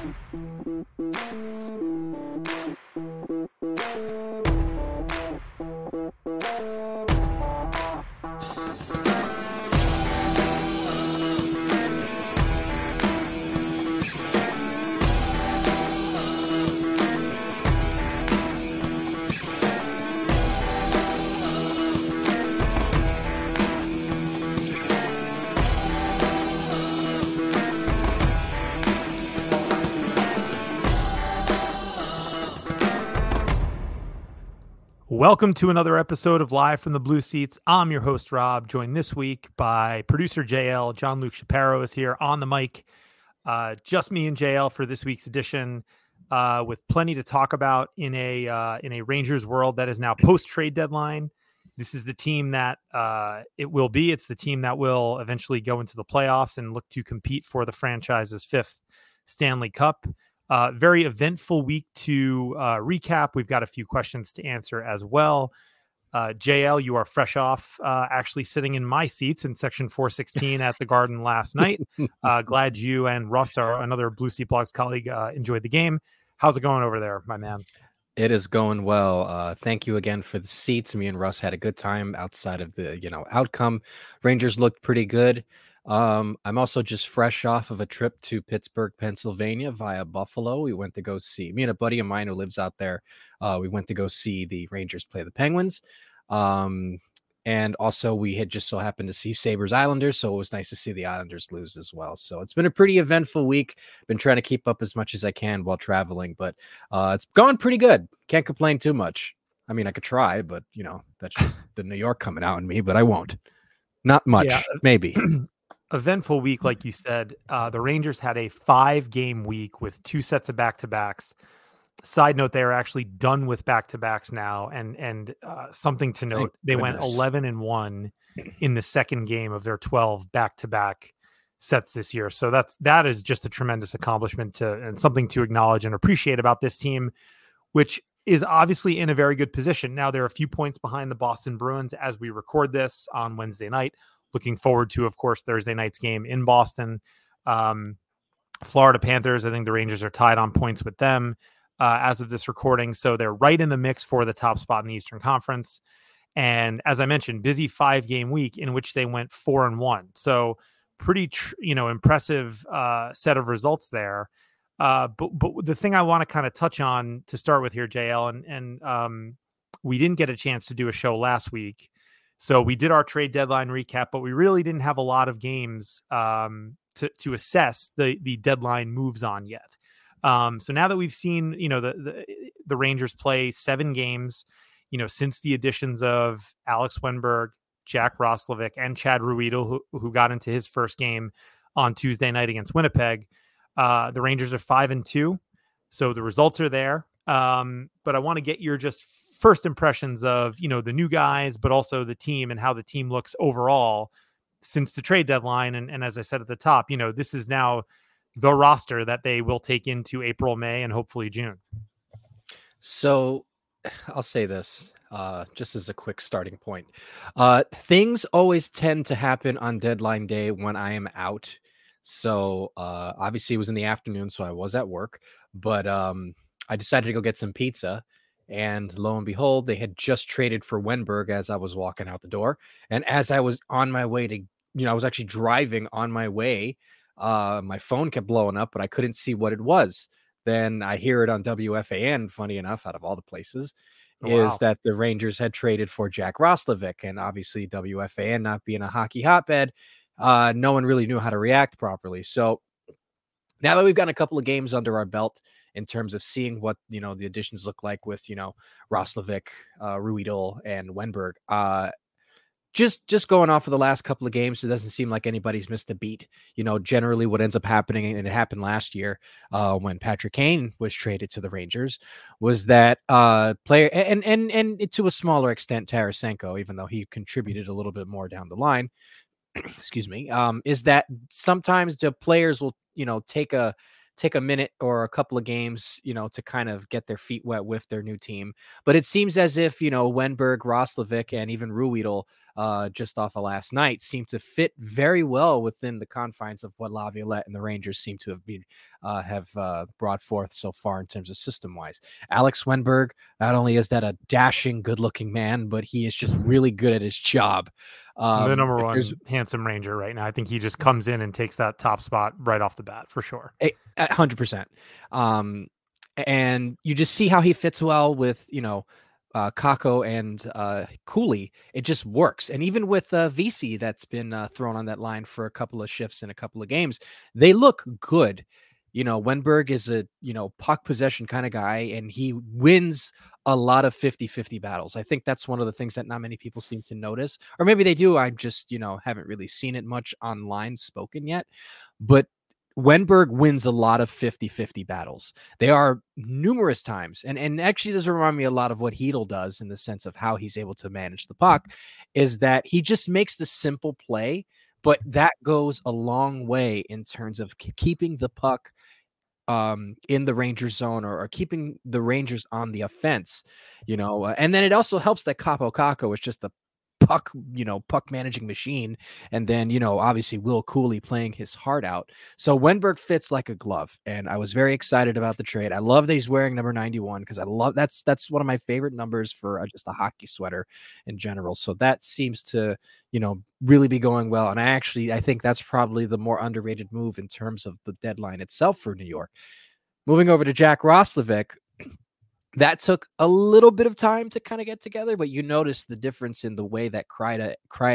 Welcome to another episode of Live from the Blue Seats. I'm your host, Rob, joined this week by producer JL. John-Luc Shapiro is here on the mic. Just me and JL for this week's edition, with plenty to talk about in a Rangers world that is now post-trade deadline. This is the team that it will be. It's the team that will eventually go into the playoffs and look to compete for the franchise's fifth Stanley Cup. Very eventful week to recap. We've got a few questions to answer as well. JL, you are fresh off actually sitting in my seats in section 416 at the Garden last night. Glad you and Russ, another Blue Sea Blogs colleague, enjoyed the game. How's it going over there, my man? It is going well. Thank you again for the seats. Me and Russ had a good time outside of the outcome. Rangers looked pretty good. I'm also just fresh off of a trip to Pittsburgh, Pennsylvania via Buffalo. We went to go see me and a buddy of mine who lives out there. We went to go see the Rangers play the Penguins. And also we had just so happened to see Sabres Islanders. So it was nice to see the Islanders lose as well. So it's been a pretty eventful week. Been trying to keep up as much as I can while traveling, but it's gone pretty good. Can't complain too much. I mean, I could try, but that's just the New York coming out in me, but I won't. Not much, maybe. Eventful week, like you said. The Rangers had a 5-game week with 2 sets of back-to-backs. Side note, they are actually done with back-to-backs now, and something to note, they went 11-1 in the second game of their 12 back-to-back sets this year. So that is just a tremendous accomplishment and something to acknowledge and appreciate about this team, which is obviously in a very good position. Now they're a few points behind the Boston Bruins as we record this on Wednesday night. Looking forward to, of course, Thursday night's game in Boston. Florida Panthers, I think the Rangers are tied on points with them as of this recording. So they're right in the mix for the top spot in the Eastern Conference. And as I mentioned, busy 5-game week in which they went 4-1. So pretty, impressive set of results there. But the thing I want to kind of touch on to start with here, JL, and we didn't get a chance to do a show last week. So we did our trade deadline recap, but we really didn't have a lot of games to assess the deadline moves on yet. So now that we've seen, the Rangers play 7 games, since the additions of Alex Wennberg, Jack Roslovic, and Chad Ruhwedel, who got into his first game on Tuesday night against Winnipeg, the Rangers are 5-2. So the results are there. But I want to get your just first impressions of, the new guys, but also the team and how the team looks overall since the trade deadline. And as I said at the top, this is now the roster that they will take into April, May, and hopefully June. So I'll say this just as a quick starting point. Things always tend to happen on deadline day when I am out. So obviously it was in the afternoon, so I was at work, but I decided to go get some pizza. And lo and behold, they had just traded for Wennberg as I was walking out the door. And as I was on my way to, I was actually driving on my way, my phone kept blowing up, but I couldn't see what it was. Then I hear it on WFAN, funny enough, out of all the places, is that the Rangers had traded for Jack Roslovic. And obviously WFAN not being a hockey hotbed, no one really knew how to react properly. So now that we've got a couple of games under our belt in terms of seeing what, the additions look like with, Roslovic, Ruhwedel, and Wennberg, just going off of the last couple of games, it doesn't seem like anybody's missed a beat. Generally what ends up happening, and it happened last year when Patrick Kane was traded to the Rangers, was that player, and to a smaller extent, Tarasenko, even though he contributed a little bit more down the line, excuse me, is that sometimes the players will, take a minute or a couple of games, to kind of get their feet wet with their new team. But it seems as if, Wennberg, Roslovic, and even Ruhwedel just off of last night seem to fit very well within the confines of what Laviolette and the Rangers seem to have brought forth so far in terms of system wise. Alex Wenberg, not only is that a dashing, good looking man, but he is just really good at his job. The number one handsome Ranger right now. I think he just comes in and takes that top spot right off the bat for sure. 100%. And you just see how he fits well with, Kakko and Cooley. It just works. And even with VC that's been thrown on that line for a couple of shifts in a couple of games, they look good. Wenberg is a, puck possession kind of guy, and he wins a lot of 50-50 battles. I think that's one of the things that not many people seem to notice, or maybe they do. I just, haven't really seen it much online spoken yet, but Wenberg wins a lot of 50-50 battles. They are numerous times. And actually does remind me a lot of what Hedl does in the sense of how he's able to manage the puck, is that he just makes the simple play, but that goes a long way in terms of keeping the puck in the Rangers zone or keeping the Rangers on the offense, and then it also helps that Kaapo Kakko is just a puck managing machine. And then, obviously Will Cooley playing his heart out. So Wenberg fits like a glove. And I was very excited about the trade. I love that he's wearing number 91 because I love that's one of my favorite numbers for just a hockey sweater in general. So that seems to, really be going well. And I think that's probably the more underrated move in terms of the deadline itself for New York. Moving over to Jack Roslovic. That took a little bit of time to kind of get together, but you notice the difference in the way that Kreider,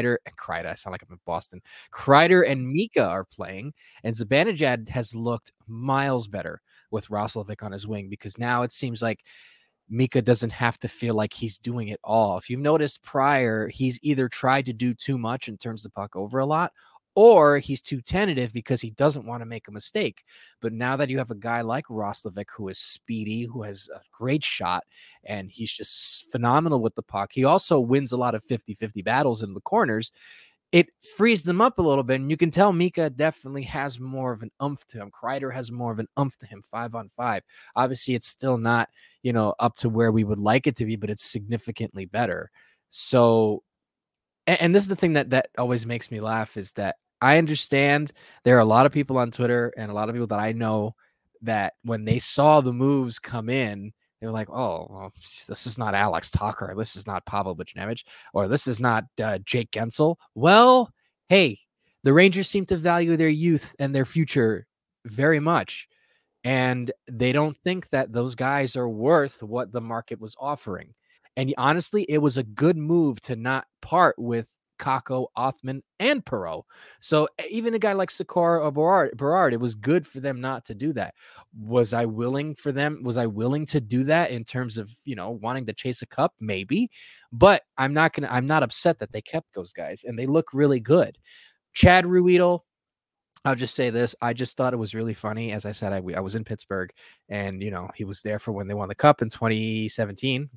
I sound like I'm in Boston, Kreider and Mika are playing, and Zibanejad has looked miles better with Roslovic on his wing, because now it seems like Mika doesn't have to feel like he's doing it all. If you've noticed prior, he's either tried to do too much and turns the puck over a lot, or he's too tentative because he doesn't want to make a mistake. But now that you have a guy like Roslovic, who is speedy, who has a great shot, and he's just phenomenal with the puck, he also wins a lot of 50-50 battles in the corners. It frees them up a little bit, and you can tell Mika definitely has more of an oomph to him. Kreider has more of an oomph to him 5-on-5. Obviously, it's still not, up to where we would like it to be, but it's significantly better. So, and this is the thing that always makes me laugh, is that I understand there are a lot of people on Twitter and a lot of people that I know that when they saw the moves come in, they were like, oh, well, this is not Alex Tucker. This is not Pavel Buchnevich, or this is not Jake Gensel. Well, hey, the Rangers seem to value their youth and their future very much. And they don't think that those guys are worth what the market was offering. And honestly, it was a good move to not part with Kakko, Othmann, and Perreault. So even a guy like Sikora or Berard, it was good for them not to do that. Was I willing to do that in terms of, wanting to chase a cup? Maybe, but I'm not upset that they kept those guys, and they look really good. Chad Ruhwedel, I'll just say this. I just thought it was really funny. As I said, I was in Pittsburgh, and, he was there for when they won the cup in 2017.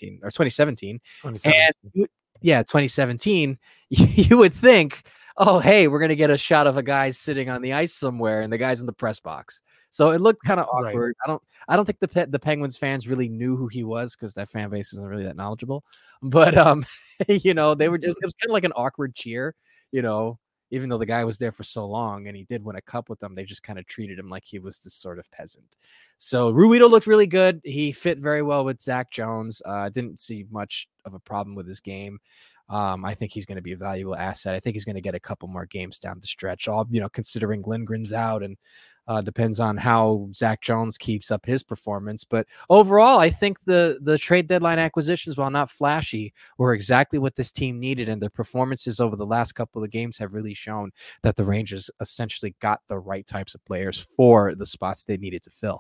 And 2017, you would think, oh, hey, we're going to get a shot of a guy sitting on the ice somewhere, and the guy's in the press box. So it looked kind of awkward. Right. I don't think the Penguins fans really knew who he was, because that fan base isn't really that knowledgeable. But, they were just, it was kind of like an awkward cheer, even though the guy was there for so long and he did win a cup with them, they just kind of treated him like he was this sort of peasant. So Ruhwedel looked really good. He fit very well with Zach Jones. Didn't see much of a problem with his game. I think he's going to be a valuable asset. I think he's going to get a couple more games down the stretch, all, considering Lindgren's out, and depends on how Zach Jones keeps up his performance. But overall, I think the trade deadline acquisitions, while not flashy, were exactly what this team needed. And their performances over the last couple of games have really shown that the Rangers essentially got the right types of players for the spots they needed to fill.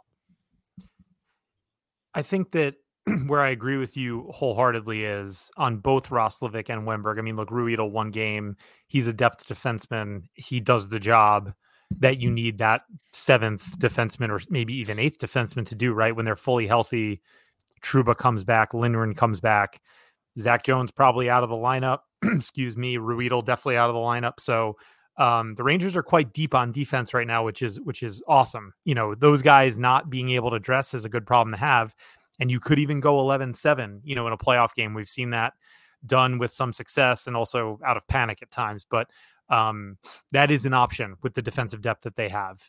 I think that where I agree with you wholeheartedly is on both Roslovic and Wenberg. I mean, look, Ruhwedel, one game, he's a depth defenseman. He does the job that you need that seventh defenseman or maybe even eighth defenseman to do, right? When they're fully healthy, Trouba comes back, Lindgren comes back, Zach Jones probably out of the lineup. Excuse me, Ruhwedel definitely out of the lineup. So the Rangers are quite deep on defense right now, which is awesome. Those guys not being able to dress is a good problem to have. And you could even go 11-7, in a playoff game. We've seen that done with some success and also out of panic at times. But that is an option with the defensive depth that they have.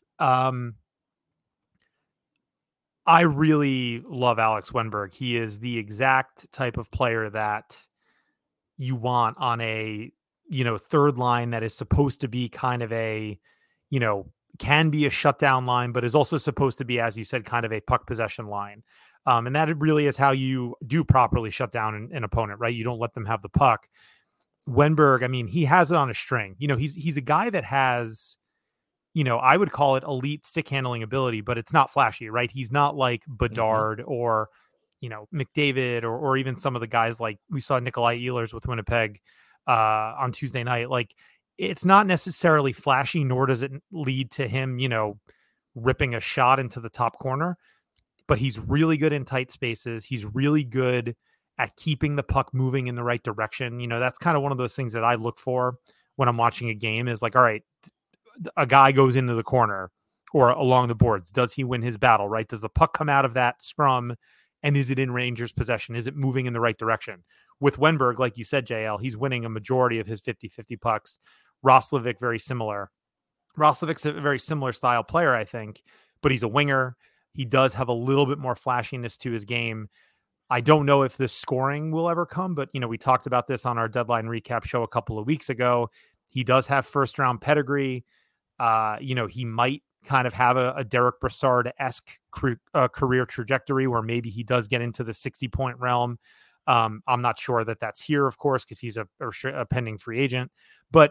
I really love Alex Wenberg. He is the exact type of player that you want on a, third line that is supposed to be kind of a, can be a shutdown line, but is also supposed to be, as you said, kind of a puck possession line. And that really is how you do properly shut down an opponent, right? You don't let them have the puck. Wenberg, I mean, he has it on a string. He's a guy that has, I would call it elite stick handling ability, but it's not flashy, right? He's not like Bedard or, McDavid or even some of the guys like we saw Nikolai Ehlers with Winnipeg on Tuesday night. Like, it's not necessarily flashy, nor does it lead to him, ripping a shot into the top corner, but he's really good in tight spaces. He's really good at keeping the puck moving in the right direction. That's kind of one of those things that I look for when I'm watching a game is like, all right, a guy goes into the corner or along the boards. Does he win his battle, right? Does the puck come out of that scrum and is it in Rangers possession? Is it moving in the right direction? With Wenberg, like you said, JL, he's winning a majority of his 50-50 pucks. Roslovic, very similar. Roslovic's a very similar style player, I think, but he's a winger. He does have a little bit more flashiness to his game. I don't know if the scoring will ever come, but, we talked about this on our deadline recap show a couple of weeks ago. He does have first round pedigree. He might kind of have a Derek Brassard-esque career trajectory where maybe he does get into the 60-point realm. I'm not sure that that's here, of course, because he's a pending free agent. But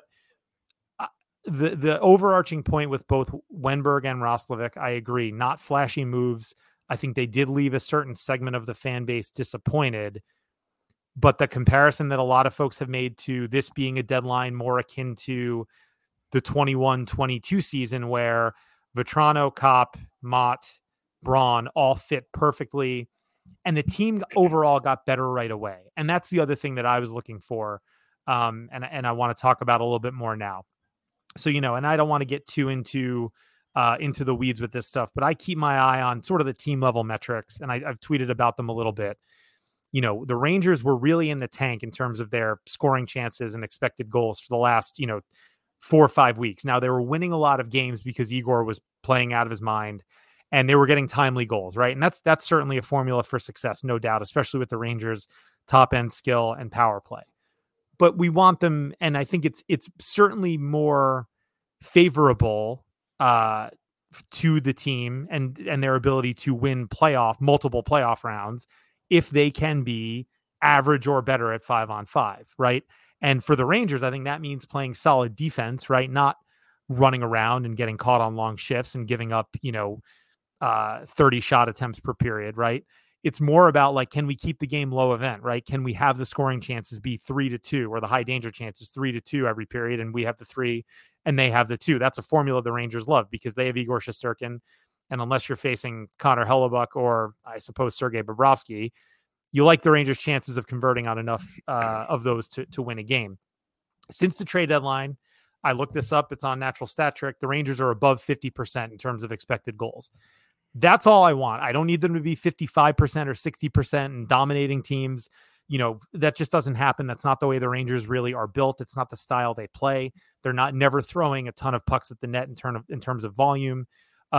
the overarching point with both Wenberg and Roslovic, I agree, not flashy moves. I think they did leave a certain segment of the fan base disappointed. But the comparison that a lot of folks have made to this being a deadline more akin to the 21-22 season where Vetrano, Kopp, Mott, Braun all fit perfectly. And the team overall got better right away. And that's the other thing that I was looking for. And I want to talk about a little bit more now. So, and I don't want to get too into the weeds with this stuff, but I keep my eye on sort of the team level metrics. And I've tweeted about them a little bit. The Rangers were really in the tank in terms of their scoring chances and expected goals for the last, 4 or 5 weeks. Now they were winning a lot of games because Igor was playing out of his mind and they were getting timely goals, right? And that's certainly a formula for success, no doubt, especially with the Rangers' top end skill and power play. But we want them, and I think it's certainly more favorable to the team and their ability to win multiple playoff rounds if they can be average or better at 5-on-5, right? And for the Rangers, I think that means playing solid defense, right? Not running around and getting caught on long shifts and giving up, 30 shot attempts per period, right? It's more about like, can we keep the game low event, right? Can we have the scoring chances be 3-2 or the high danger chances 3-2 every period? And we have the 3 and they have the 2. That's a formula the Rangers love because they have Igor Shesterkin. And unless you're facing Connor Hellebuck or I suppose Sergei Bobrovsky, you like the Rangers' chances of converting on enough of those to win a game. Since the trade deadline, I looked this up. It's on Natural Stat Trick. The Rangers are above 50% in terms of expected goals. That's all I want. I don't need them to be 55% or 60% and dominating teams. That just doesn't happen. That's not the way the Rangers really are built. It's not the style they play. They're never throwing a ton of pucks at the net in terms of volume.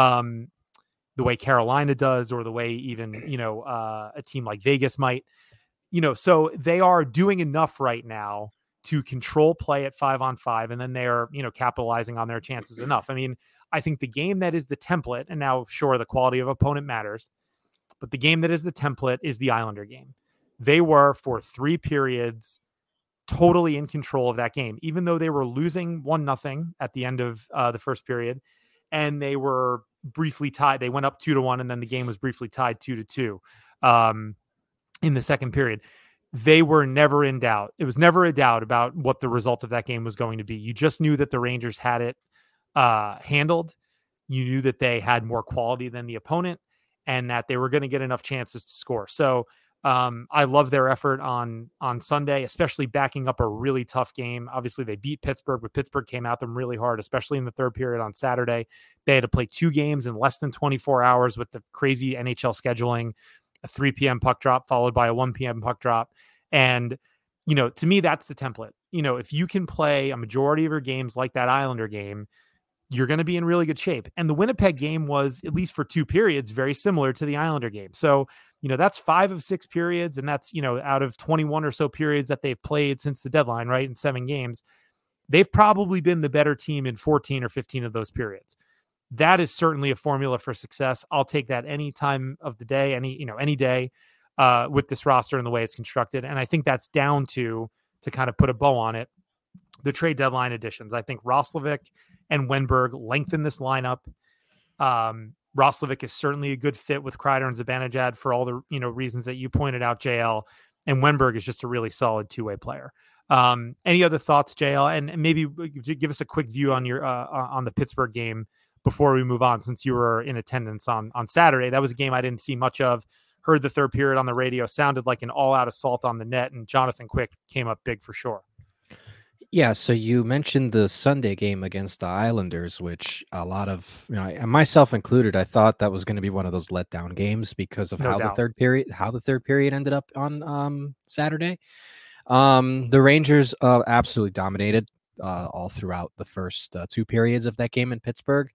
The way Carolina does, or the way even, a team like Vegas might, so they are doing enough right now to control play at 5-on-5. And then they're, capitalizing on their chances enough. I mean, I think the game that is the template, and now sure, the quality of opponent matters, but the game that is the template is the Islander game. They were for 3 periods totally in control of that game, even though they were losing 1-0 at the end of the first period. And they were briefly tied. They went up 2-1, and then the game was briefly tied 2-2 in the second period. They were never in doubt. It was never a doubt about what the result of that game was going to be. You just knew that the Rangers had it handled. You knew that they had more quality than the opponent and that they were going to get enough chances to score. So I love their effort on Sunday, especially backing up a really tough game. Obviously, they beat Pittsburgh, but Pittsburgh came at them really hard, especially in the third period on Saturday. They had to play 2 games in less than 24 hours with the crazy NHL scheduling, a 3 p.m. puck drop followed by a 1 p.m. puck drop. And, to me, that's the template. If you can play a majority of your games like that Islander game, you're going to be in really good shape. And the Winnipeg game was, at least for 2 periods, very similar to the Islander game. So, that's 5 of 6 periods. And that's, out of 21 or so periods that they've played since the deadline, right? In 7 games, they've probably been the better team in 14 or 15 of those periods. That is certainly a formula for success. I'll take that any time of the day, any day with this roster and the way it's constructed. And I think that's down to kind of put a bow on it, the trade deadline additions. I think Roslovic and Wenberg lengthen this lineup. Roslovic is certainly a good fit with Kreider and Zibanejad for all the reasons that you pointed out, JL. And Wenberg is just a really solid 2-way player. Any other thoughts, JL? And maybe give us a quick view on your on the Pittsburgh game before we move on, since you were in attendance on Saturday. That was a game I didn't see much of. Heard the third period on the radio, sounded like an all-out assault on the net, and Jonathan Quick came up big for sure. Yeah, so you mentioned the Sunday game against the Islanders, which a lot of, myself included, I thought that was going to be one of those letdown games because of how the third period ended up on Saturday. The Rangers absolutely dominated all throughout the first 2 periods of that game in Pittsburgh.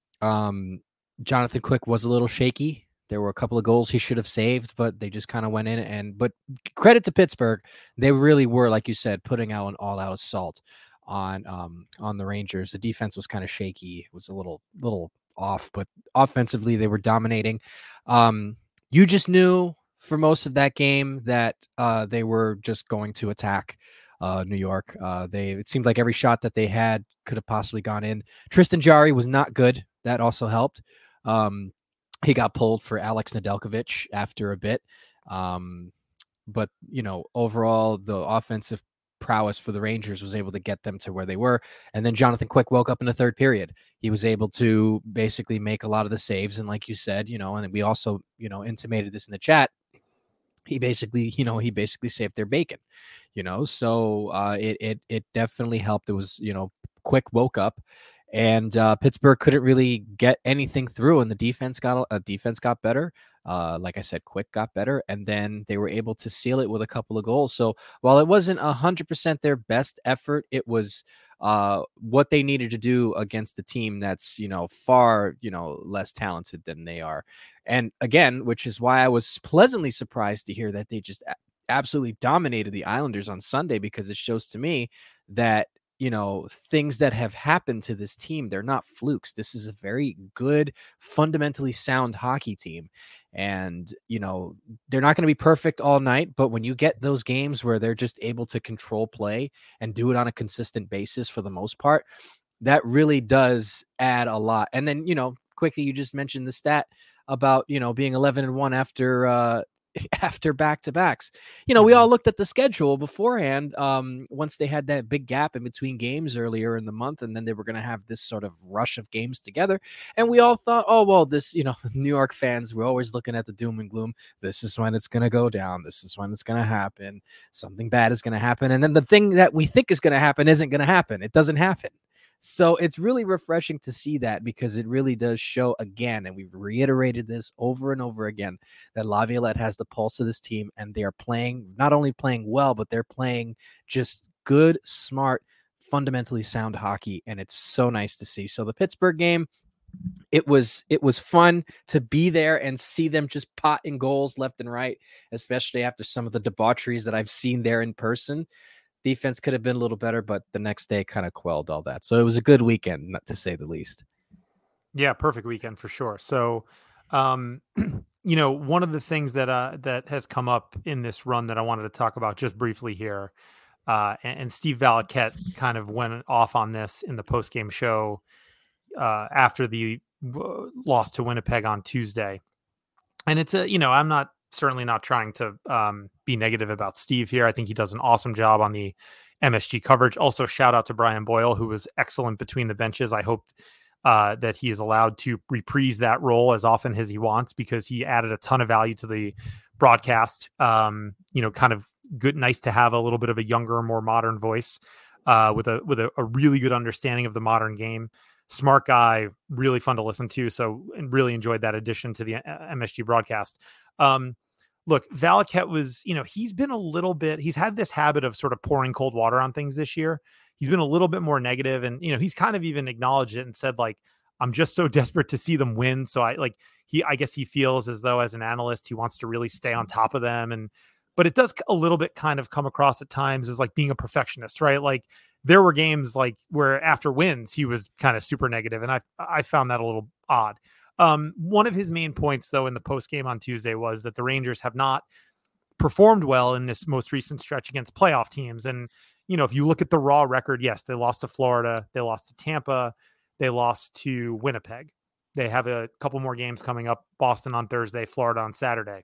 Jonathan Quick was a little shaky. There were a couple of goals he should have saved, but they just kind of went in. But credit to Pittsburgh, they really were, like you said, putting out an all-out assault on the Rangers. The defense was kind of shaky. It was a little off, but offensively they were dominating. You just knew for most of that game that they were just going to attack New York. It seemed like every shot that they had could have possibly gone in. Tristan Jarry was not good. That also helped. He got pulled for Alex Nedeljkovic after a bit. But, overall, the offensive prowess for the Rangers was able to get them to where they were. And then Jonathan Quick woke up in the third period. He was able to basically make a lot of the saves. And like you said, and we also, intimated this in the chat, he basically saved their bacon, so it definitely helped. It was, Quick woke up. And Pittsburgh couldn't really get anything through, and the defense got better. Like I said, Quick got better, and then they were able to seal it with a couple of goals. So while it wasn't 100% their best effort, it was what they needed to do against the team that's far less talented than they are. And again, which is why I was pleasantly surprised to hear that they just absolutely dominated the Islanders on Sunday, because it shows to me that things that have happened to this team, they're not flukes. This is a very good, fundamentally sound hockey team. And, they're not going to be perfect all night, but when you get those games where they're just able to control play and do it on a consistent basis for the most part, that really does add a lot. And then, quickly, you just mentioned the stat about, being 11-1 after back-to-backs. We all looked at the schedule beforehand once they had that big gap in between games earlier in the month, and then they were going to have this sort of rush of games together, and we all thought, oh well, this New York fans, we're always looking at the doom and gloom. This is when it's going to go down. This is when it's going to happen. Something bad is going to happen, and then the thing that we think is going to happen isn't going to happen. It doesn't happen. So it's really refreshing to see that, because it really does show again, and we've reiterated this over and over again, that Laviolette has the pulse of this team, and they are not only playing well, but they're playing just good, smart, fundamentally sound hockey, and it's so nice to see. So the Pittsburgh game, it was fun to be there and see them just potting goals left and right, especially after some of the debaucheries that I've seen there in person. Defense could have been a little better, but the next day kind of quelled all that. So it was a good weekend, not to say the least. Yeah, perfect weekend for sure. So, one of the things that has come up in this run that I wanted to talk about just briefly here, and Steve Valiquette kind of went off on this in the post-game show after the loss to Winnipeg on Tuesday. And it's I'm certainly not trying to be negative about Steve here. I think he does an awesome job on the MSG coverage. Also, shout out to Brian Boyle, who was excellent between the benches. I hope that he is allowed to reprise that role as often as he wants, because he added a ton of value to the broadcast. Kind of good, nice to have a little bit of a younger, more modern voice with a really good understanding of the modern game. Smart guy, really fun to listen to. So, and really enjoyed that addition to the MSG broadcast. look, Valaket was, he's been he's had this habit of sort of pouring cold water on things this year. He's been a little bit more negative, and, he's kind of even acknowledged it and said, like, I'm just so desperate to see them win. So I guess he feels as though as an analyst, he wants to really stay on top of them. But it does a little bit kind of come across at times as like being a perfectionist, right? Like there were games like where after wins, he was kind of super negative, and I found that a little odd. One of his main points, though, in the post game on Tuesday was that the Rangers have not performed well in this most recent stretch against playoff teams. And, if you look at the raw record, yes, they lost to Florida, they lost to Tampa, they lost to Winnipeg. They have a couple more games coming up, Boston on Thursday, Florida on Saturday.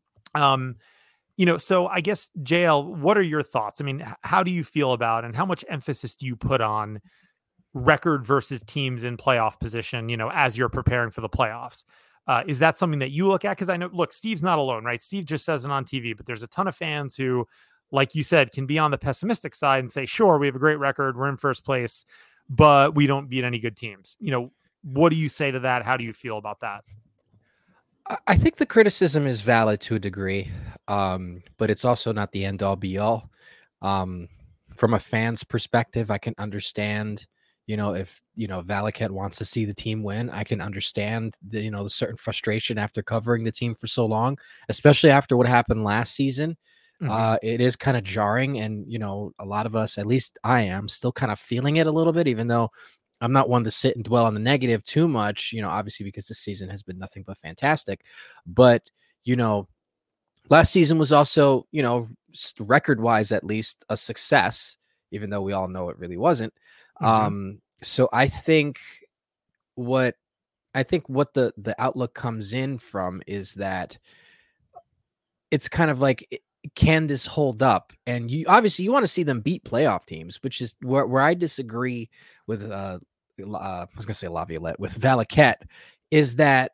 So I guess, JL, what are your thoughts? I mean, how do you feel about, and how much emphasis do you put on record versus teams in playoff position, as you're preparing for the playoffs? Is that something that you look at? Because I know, look, Steve's not alone, right? Steve just says it on TV, but there's a ton of fans who, like you said, can be on the pessimistic side and say, sure, we have a great record, we're in first place, but we don't beat any good teams. What do you say to that? How do you feel about that? I think the criticism is valid to a degree, but it's also not the end all be all. From a fan's perspective, I can understand, if, Valaket wants to see the team win. I can understand the certain frustration after covering the team for so long, especially after what happened last season. Mm-hmm. It is kind of jarring, and, a lot of us, at least I am, still kind of feeling it a little bit, even though I'm not one to sit and dwell on the negative too much, obviously, because this season has been nothing but fantastic. But, last season was also, record wise, at least, a success, even though we all know it really wasn't. Mm-hmm. So I think what the outlook comes in from is that it's kind of like, can this hold up? And you obviously you want to see them beat playoff teams, which is where I disagree with I was gonna say Laviolette with Valaket, is that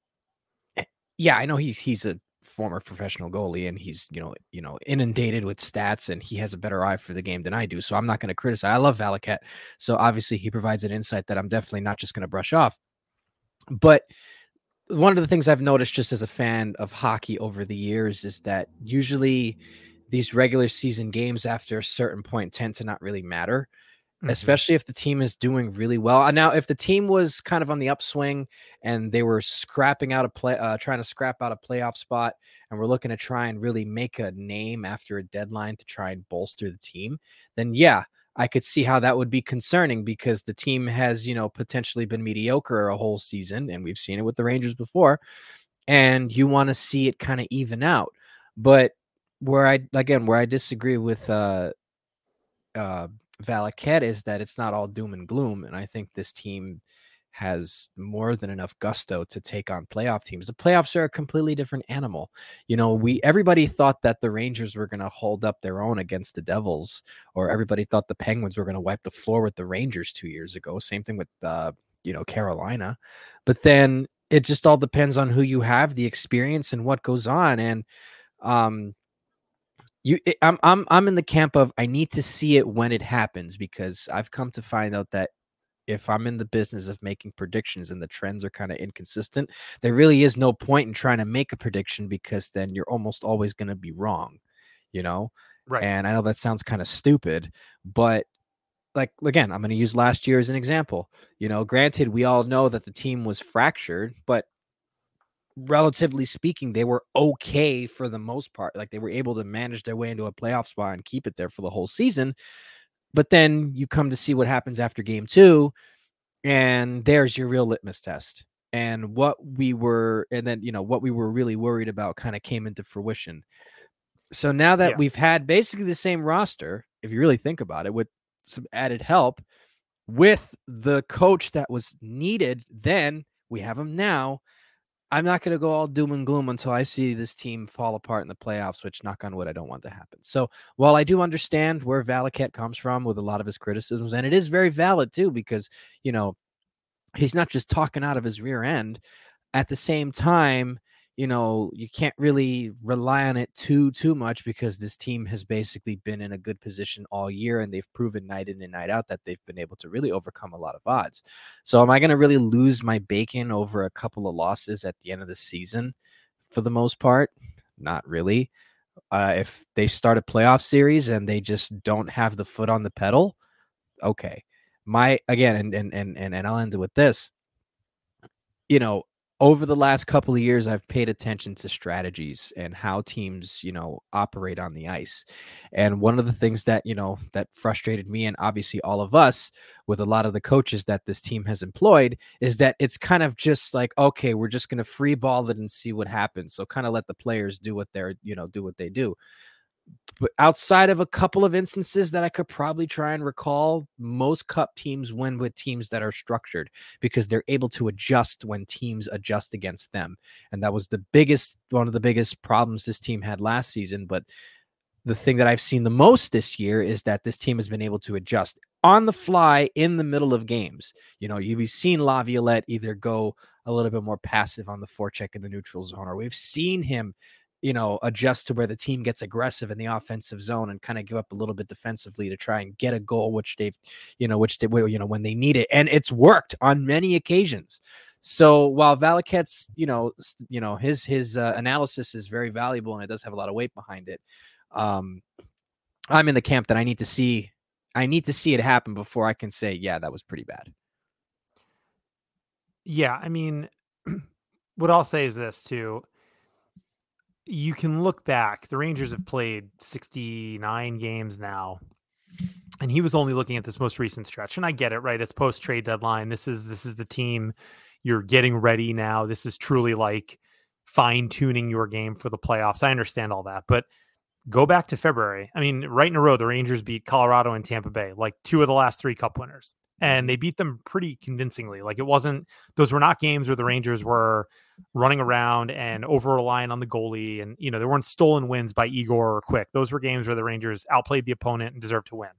I know he's a former professional goalie, and he's inundated with stats, and he has a better eye for the game than I do. So I'm not going to criticize. I love Valaket, so obviously he provides an insight that I'm definitely not just going to brush off. But one of the things I've noticed just as a fan of hockey over the years is that usually these regular season games after a certain point tend to not really matter, especially if the team is doing really well. Now, if the team was kind of on the upswing and they were trying to scrap out a playoff spot, and we're looking to try and really make a name after a deadline to try and bolster the team, then I could see how that would be concerning, because the team has, potentially been mediocre a whole season, and we've seen it with the Rangers before, and you want to see it kind of even out. But where I disagree with Valaket is that it's not all doom and gloom, and I think this team has more than enough gusto to take on playoff teams. The playoffs are a completely different animal. Everybody thought that the Rangers were going to hold up their own against the Devils, or everybody thought the Penguins were going to wipe the floor with the Rangers 2 years ago. Same thing with Carolina. But then it just all depends on who you have, the experience, and what goes on. And I'm in the camp of, I need to see it when it happens, because I've come to find out that if I'm in the business of making predictions and the trends are kind of inconsistent, there really is no point in trying to make a prediction, because then you're almost always going to be wrong, Right. And I know that sounds kind of stupid, but again, I'm going to use last year as an example. Granted, we all know that the team was fractured, but relatively speaking, they were okay for the most part. Like, they were able to manage their way into a playoff spot and keep it there for the whole season. But then you come to see what happens after game 2, and there's your real litmus test. And what we were really worried about kind of came into fruition. So now that we've had basically the same roster, if you really think about it, with some added help, with the coach that was needed then, we have him now. I'm not going to go all doom and gloom until I see this team fall apart in the playoffs, which, knock on wood, I don't want to happen. So while I do understand where Valaket comes from with a lot of his criticisms, and it is very valid too, because, he's not just talking out of his rear end. At the same time, you can't really rely on it too much, because this team has basically been in a good position all year, and they've proven night in and night out that they've been able to really overcome a lot of odds. So am I going to really lose my bacon over a couple of losses at the end of the season? For the most part, Not really. If they start a playoff series and they just don't have the foot on the pedal, okay. And I'll end it with this. You know, over the last couple of years, I've paid attention to strategies and how teams, operate on the ice. And one of the things that, that frustrated me and obviously all of us with a lot of the coaches that this team has employed is that it's kind of just like, okay, we're just going to free ball it and see what happens. So kind of let the players do what do what they do. But outside of a couple of instances that I could probably try and recall, most cup teams win with teams that are structured because they're able to adjust when teams adjust against them. And that was one of the biggest problems this team had last season. But the thing that I've seen the most this year is that this team has been able to adjust on the fly in the middle of games. You've seen Laviolette either go a little bit more passive on the forecheck in the neutral zone, or we've seen him adjust to where the team gets aggressive in the offensive zone and kind of give up a little bit defensively to try and get a goal, when they need it. And it's worked on many occasions. So while Valiquette's, his analysis is very valuable and it does have a lot of weight behind it, I'm in the camp that I need to see it happen before I can say, yeah, that was pretty bad. Yeah. I mean, what I'll say is this too. You can look back. The Rangers have played 69 games now, and he was only looking at this most recent stretch. And I get it, right? It's post trade deadline. This is the team you're getting ready now. This is truly like fine tuning your game for the playoffs. I understand all that, but go back to February. I mean, right in a row, the Rangers beat Colorado and Tampa Bay, like 2 of the last 3 cup winners, and they beat them pretty convincingly. Like those were not games where the Rangers were running around and over reliant on the goalie. And, there weren't stolen wins by Igor or Quick. Those were games where the Rangers outplayed the opponent and deserved to win.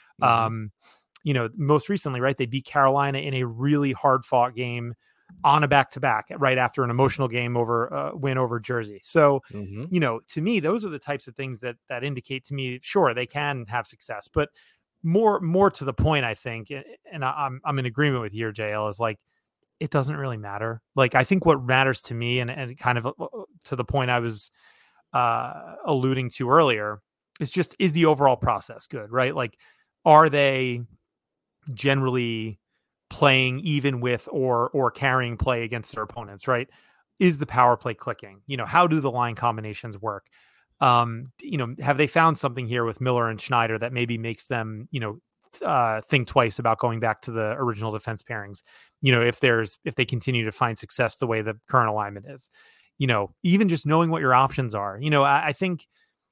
Most recently, right, they beat Carolina in a really hard fought game on a back-to-back right after an emotional game win over Jersey. So, to me, those are the types of things that indicate to me, sure, they can have success, but more to the point, I think, and I'm in agreement with you, JL, is like, it doesn't really matter. Like, I think what matters to me and kind of to the point I was alluding to earlier is the overall process good, right? Like, are they generally playing even with or carrying play against their opponents, right? Is the power play clicking? How do the line combinations work? Have they found something here with Miller and Schneider that maybe makes them, think twice about going back to the original defense pairings? If they continue to find success the way the current alignment is, even just knowing what your options are. I think,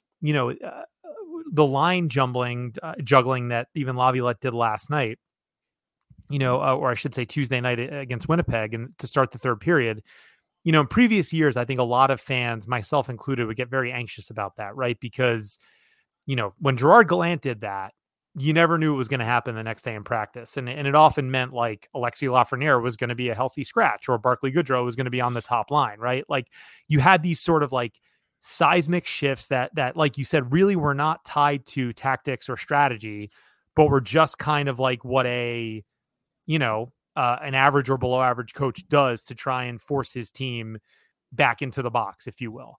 the line juggling that even Laviolette did last night, or I should say Tuesday night against Winnipeg and to start the third period. In previous years, I think a lot of fans, myself included, would get very anxious about that, right? Because, when Gerard Gallant did that, you never knew what was going to happen the next day in practice. And it often meant like Alexis Lafreniere was going to be a healthy scratch or Barclay Goodrow was going to be on the top line, right? Like you had these sort of like seismic shifts that, like you said, really were not tied to tactics or strategy, but were just kind of like what an average or below average coach does to try and force his team back into the box, if you will.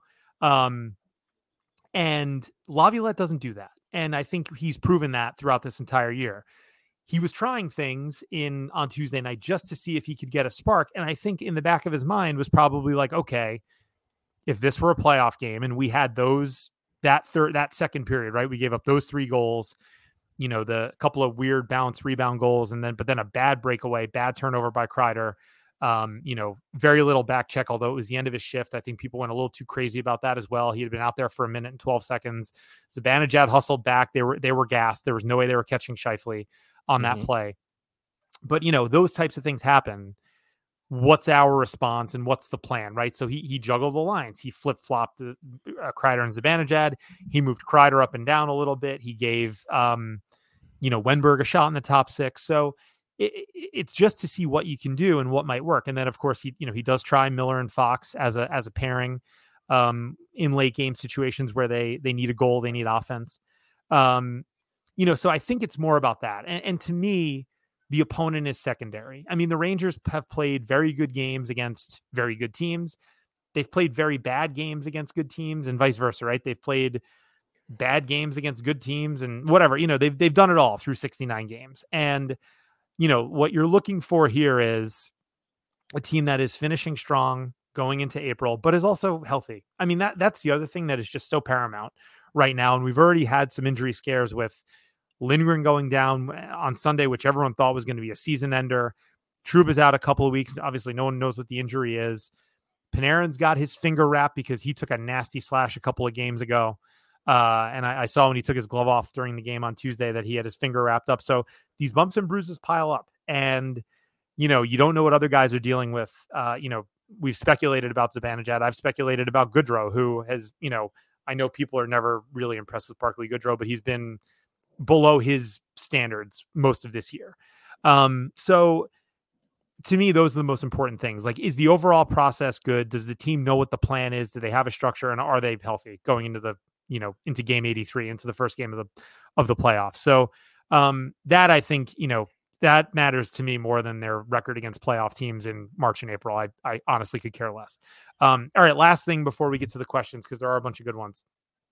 And Laviolette doesn't do that. And I think he's proven that throughout this entire year. He was trying things on Tuesday night just to see if he could get a spark. And I think in the back of his mind was probably like, okay, if this were a playoff game and we had that second period, right? We gave up those 3 goals, the couple of weird bounce rebound goals, but then a bad breakaway, bad turnover by Kreider, very little back check, although it was the end of his shift. I think people went a little too crazy about that as well. He had been out there for 1 minute and 12 seconds. Zibanejad hustled back. They were gassed. There was no way they were catching Scheifele on that play. But, those types of things happen. What's our response and what's the plan, right? So he juggled the lines. He flip-flopped Kreider and Zibanejad. He moved Kreider up and down a little bit. He gave, Wenberg a shot in the top 6. So it's just to see what you can do and what might work. And then, of course, he does try Miller and Fox as a pairing in late game situations where they need a goal, they need offense. So I think it's more about that. And to me, the opponent is secondary. I mean, the Rangers have played very good games against very good teams. they've played very bad games against good teams and vice versa, right? They've played bad games against good teams and whatever, they've done it all through 69 games. And, what you're looking for here is a team that is finishing strong going into April, but is also healthy. I mean, that's the other thing that is just so paramount right now. And we've already had some injury scares with Lindgren going down on Sunday, which everyone thought was going to be a season ender. Trouba's out a couple of weeks. Obviously, no one knows what the injury is. Panarin's got his finger wrapped because he took a nasty slash a couple of games ago. And I saw when he took his glove off during the game on Tuesday that he had his finger wrapped up. So these bumps and bruises pile up. And, you don't know what other guys are dealing with. We've speculated about Zibanejad. I've speculated about Goodrow, who has, I know people are never really impressed with Barclay Goodrow, but he's been below his standards most of this year. So to me, those are the most important things. Like, is the overall process good? Does the team know what the plan is? Do they have a structure, and are they healthy going into the, into game 83, into the first game of the playoffs? So that, I think, that matters to me more than their record against playoff teams in March and April. I honestly could care less. All right. Last thing before we get to the questions, because there are a bunch of good ones.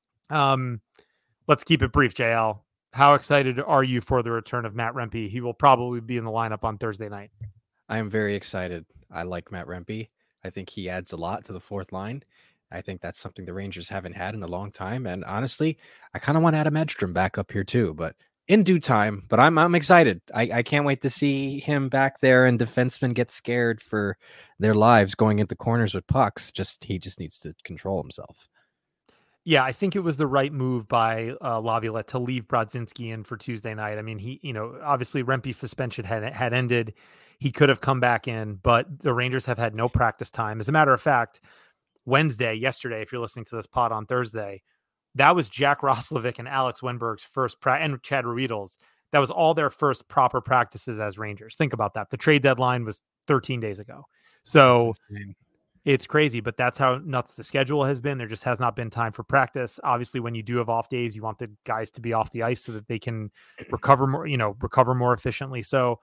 Let's keep it brief, JL. How excited are you for the return of Matt Rempe? He will probably be in the lineup on Thursday night. I am very excited. I like Matt Rempe. I think he adds a lot to the fourth line. I think that's something the Rangers haven't had in a long time. And honestly, I kind of want Adam Edstrom back up here too, but in due time. But I'm excited. I can't wait to see him back there and defensemen get scared for their lives going into corners with pucks. He just needs to control himself. Yeah, I think it was the right move by Laviolette to leave Brodzinski in for Tuesday night. I mean, he, obviously Rempe's suspension had ended. He could have come back in, but the Rangers have had no practice time. As a matter of fact, yesterday, if you're listening to this pod on Thursday, that was Jack Roslovic and Alex Wenberg's first and Chad Ruedels. That was all their first proper practices as Rangers. Think about that. The trade deadline was 13 days ago. So it's crazy, but that's how nuts the schedule has been. There just has not been time for practice. Obviously, when you do have off days, you want the guys to be off the ice so that they can recover more efficiently. So,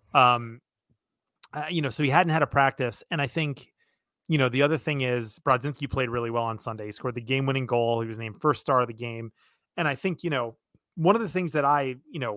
so he hadn't had a practice. And I think, the other thing is Brodzinski played really well on Sunday. He scored the game-winning goal. He was named first star of the game. And I think, one of the things that I,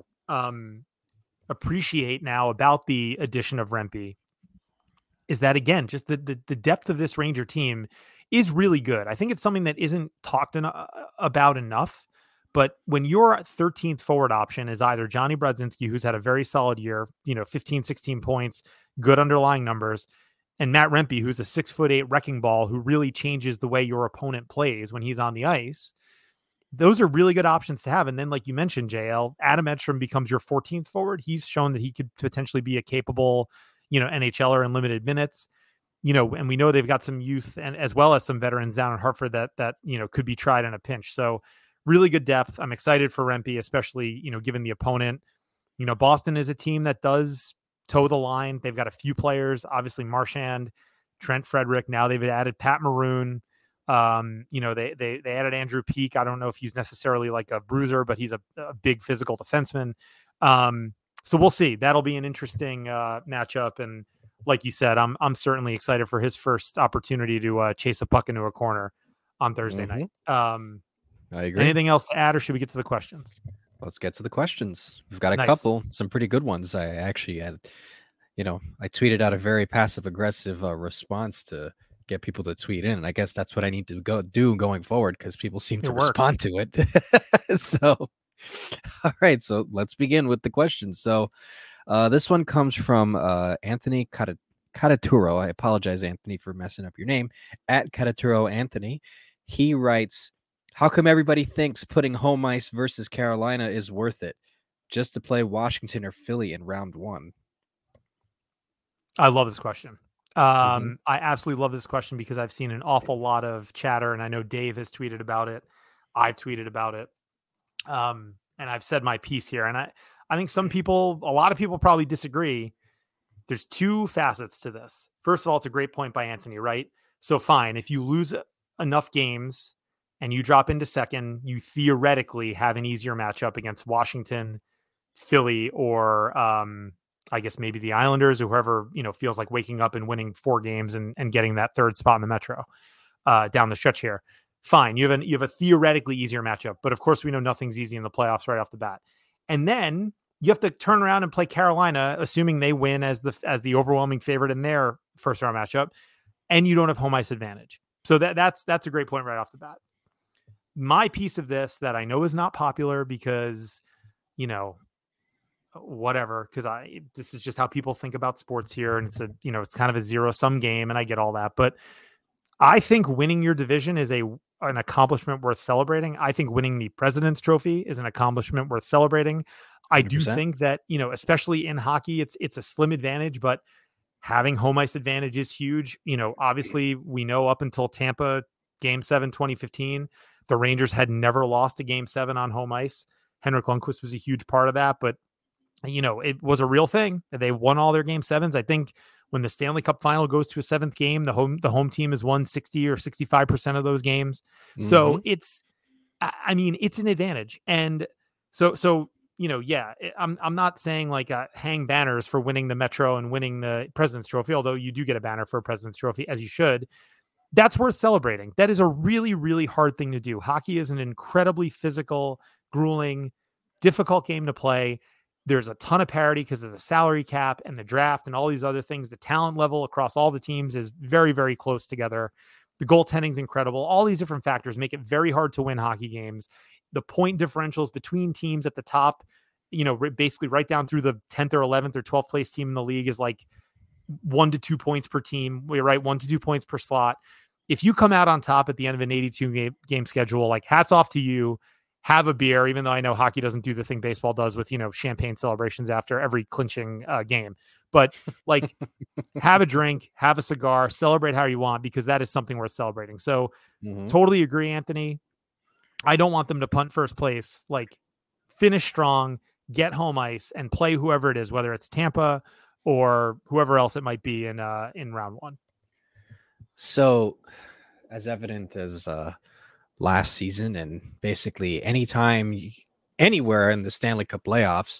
appreciate now about the addition of Rempe is that, again, just the depth of this Ranger team is really good. I think it's something that isn't talked about enough. But when your 13th forward option is either Johnny Brodzinski, who's had a very solid year, 15, 16 points, good underlying numbers, and Matt Rempe, who's a 6'8" wrecking ball who really changes the way your opponent plays when he's on the ice, those are really good options to have. And then, like you mentioned, JL, Adam Edstrom becomes your 14th forward. He's shown that he could potentially be a capable, NHLer in limited minutes, and we know they've got some youth and as well as some veterans down in Hartford that could be tried in a pinch. So really good depth. I'm excited for Rempe, especially, given the opponent. Boston is a team that does toe the line. They've got a few players, obviously Marchand, Trent Frederick. Now they've added Pat Maroon. They added Andrew Peak. I don't know if he's necessarily like a bruiser, but he's a big physical defenseman. So we'll see. That'll be an interesting matchup. And like you said, I'm certainly excited for his first opportunity to chase a puck into a corner on Thursday night. I agree. Anything else to add, or should we get to the questions? Let's get to the questions. We've got a couple, some pretty good ones. I actually had, I tweeted out a very passive aggressive response to get people to tweet in. And I guess that's what I need to do going forward because people seem to respond to it. So, all right. So let's begin with the questions. So this one comes from Anthony Cataturo. I apologize, Anthony, for messing up your name. At Cataturo Anthony. He writes, how come everybody thinks putting home ice versus Carolina is worth it just to play Washington or Philly in round one? I love this question. I absolutely love this question because I've seen an awful lot of chatter, and I know Dave has tweeted about it. I've tweeted about it. And I've said my piece here. And I think a lot of people probably disagree. There's two facets to this. First of all, it's a great point by Anthony, right? So fine, if you lose enough games and you drop into second, you theoretically have an easier matchup against Washington, Philly, or I guess maybe the Islanders or whoever, feels like waking up and winning 4 games and getting that third spot in the Metro. down the stretch here. Fine, you have a theoretically easier matchup, but of course we know nothing's easy in the playoffs right off the bat. And then you have to turn around and play Carolina, assuming they win as the overwhelming favorite in their first round matchup, and you don't have home ice advantage. So that's a great point right off the bat. My piece of this that I know is not popular because, whatever, because this is just how people think about sports here, and it's kind of a zero-sum game, and I get all that, but I think winning your division is an accomplishment worth celebrating. I think winning the President's Trophy is an accomplishment worth celebrating. I 100%. Do think that, especially in hockey, it's a slim advantage, but having home ice advantage is huge. Obviously we know up until Tampa Game 7, 2015, the Rangers had never lost a Game 7 on home ice. Henrik Lundqvist was a huge part of that, but it was a real thing. They won all their Game 7s. I think when the Stanley Cup final goes to a seventh game, the home team has won 60 or 65% of those games. Mm-hmm. So it's an advantage. And so I'm not saying like hang banners for winning the Metro and winning the President's Trophy, although you do get a banner for a President's Trophy, as you should. That's worth celebrating. That is a really, really hard thing to do. Hockey is an incredibly physical, grueling, difficult game to play. There's a ton of parity because of the salary cap and the draft and all these other things. The talent level across all the teams is very, very close together. The goaltending is incredible. All these different factors make it very hard to win hockey games. The point differentials between teams at the top, basically right down through the 10th or 11th or 12th place team in the league is like 1 to 2 points per team. We're right, 1 to 2 points per slot. If you come out on top at the end of an 82 game schedule, like hats off to you. Have a beer, even though I know hockey doesn't do the thing baseball does with, champagne celebrations after every clinching game. But like have a drink, have a cigar, celebrate how you want, because that is something worth celebrating. So Totally agree, Anthony. I don't want them to punt first place. Like finish strong, get home ice, and play whoever it is, whether it's Tampa or whoever else it might be in round one. So as evident as last season and basically anytime, anywhere in the Stanley Cup playoffs,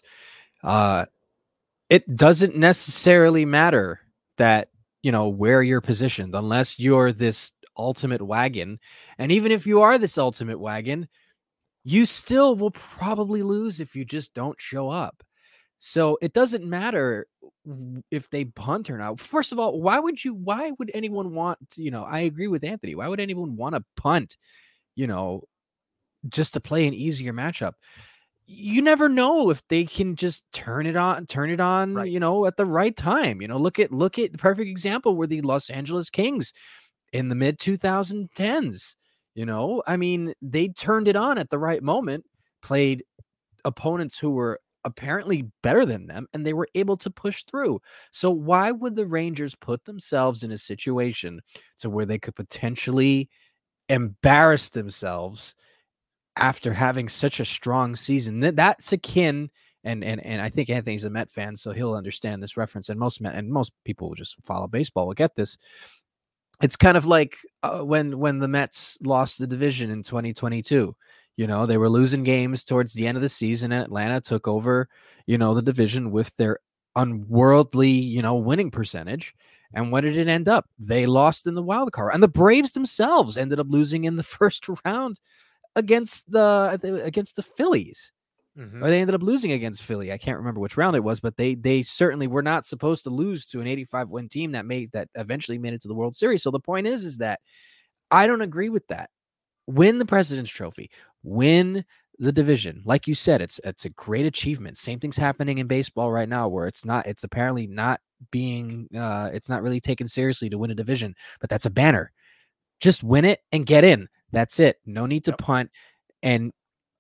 it doesn't necessarily matter that, where you're positioned unless you're this ultimate wagon. And even if you are this ultimate wagon, you still will probably lose if you just don't show up. So it doesn't matter if they punt or not. First of all, why would anyone want to, I agree with Anthony. Why would anyone want to punt, just to play an easier matchup? You never know if they can just turn it on, right. At the right time. Look at the perfect example were the Los Angeles Kings in the mid 2010s. They turned it on at the right moment, played opponents who were apparently better than them, and they were able to push through. So why would the Rangers put themselves in a situation to where they could potentially embarrass themselves after having such a strong season? That's akin, and I think Anthony's a Met fan, so he'll understand this reference, and most people who just follow baseball will get this. It's kind of like when the Mets lost the division in 2022. They were losing games towards the end of the season, and Atlanta took over, the division with their unworldly, winning percentage. And what did it end up? They lost in the wild card, and the Braves themselves ended up losing in the first round against the Phillies. Or they ended up losing against Philly. I can't remember which round it was, but they certainly were not supposed to lose to an 85-win team that eventually made it to the World Series. So the point is that I don't agree with that. Win the President's Trophy, win the division. Like you said, it's a great achievement. Same thing's happening in baseball right now, where it's apparently not being, it's not really taken seriously to win a division, but that's a banner. Just win it and get in. That's it. No need to punt. And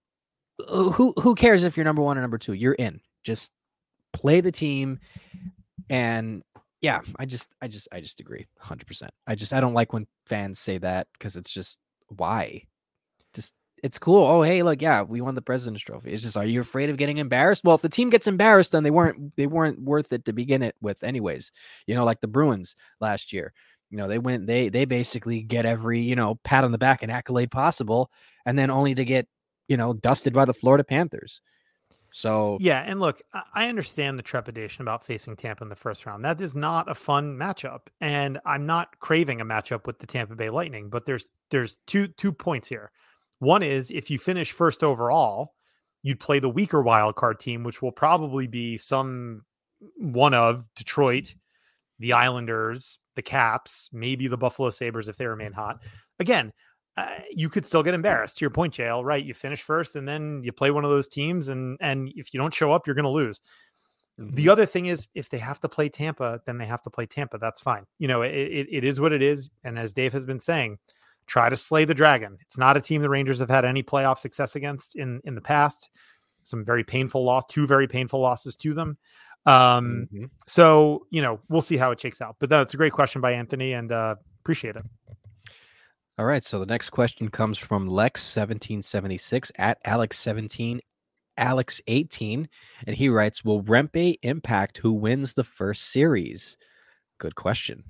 who cares if you're number one or number two? You're in. Just play the team. And yeah, I just agree 100%. I don't like when fans say that, because it's just, why? Just, it's cool. Oh, hey, look, yeah, we won the President's Trophy. It's just, are you afraid of getting embarrassed? Well, if the team gets embarrassed, then they weren't worth it to begin it with anyways. Like the Bruins last year. They basically get every, pat on the back and accolade possible, and then only to get, dusted by the Florida Panthers. So Yeah, and look, I understand the trepidation about facing Tampa in the first round. That is not a fun matchup, and I'm not craving a matchup with the Tampa Bay Lightning. But there's two points here. One is if you finish first overall, you'd play the weaker wild card team, which will probably be some one of Detroit, the Islanders, the Caps, maybe the Buffalo Sabres if they remain hot. Again, you could still get embarrassed. To your point, JL, right? You finish first, and then you play one of those teams, and if you don't show up, you're going to lose. The other thing is, if they have to play Tampa, then they have to play Tampa. That's fine. It is what it is. And as Dave has been saying, try to slay the dragon. It's not a team the Rangers have had any playoff success against in the past. Some very painful loss, 2 very painful losses to them. So, we'll see how it shakes out. But that's a great question by Anthony, and appreciate it. All right. So the next question comes from Lex1776 at Alex17, Alex18. And he writes, will Rempe impact who wins the first series? Good question.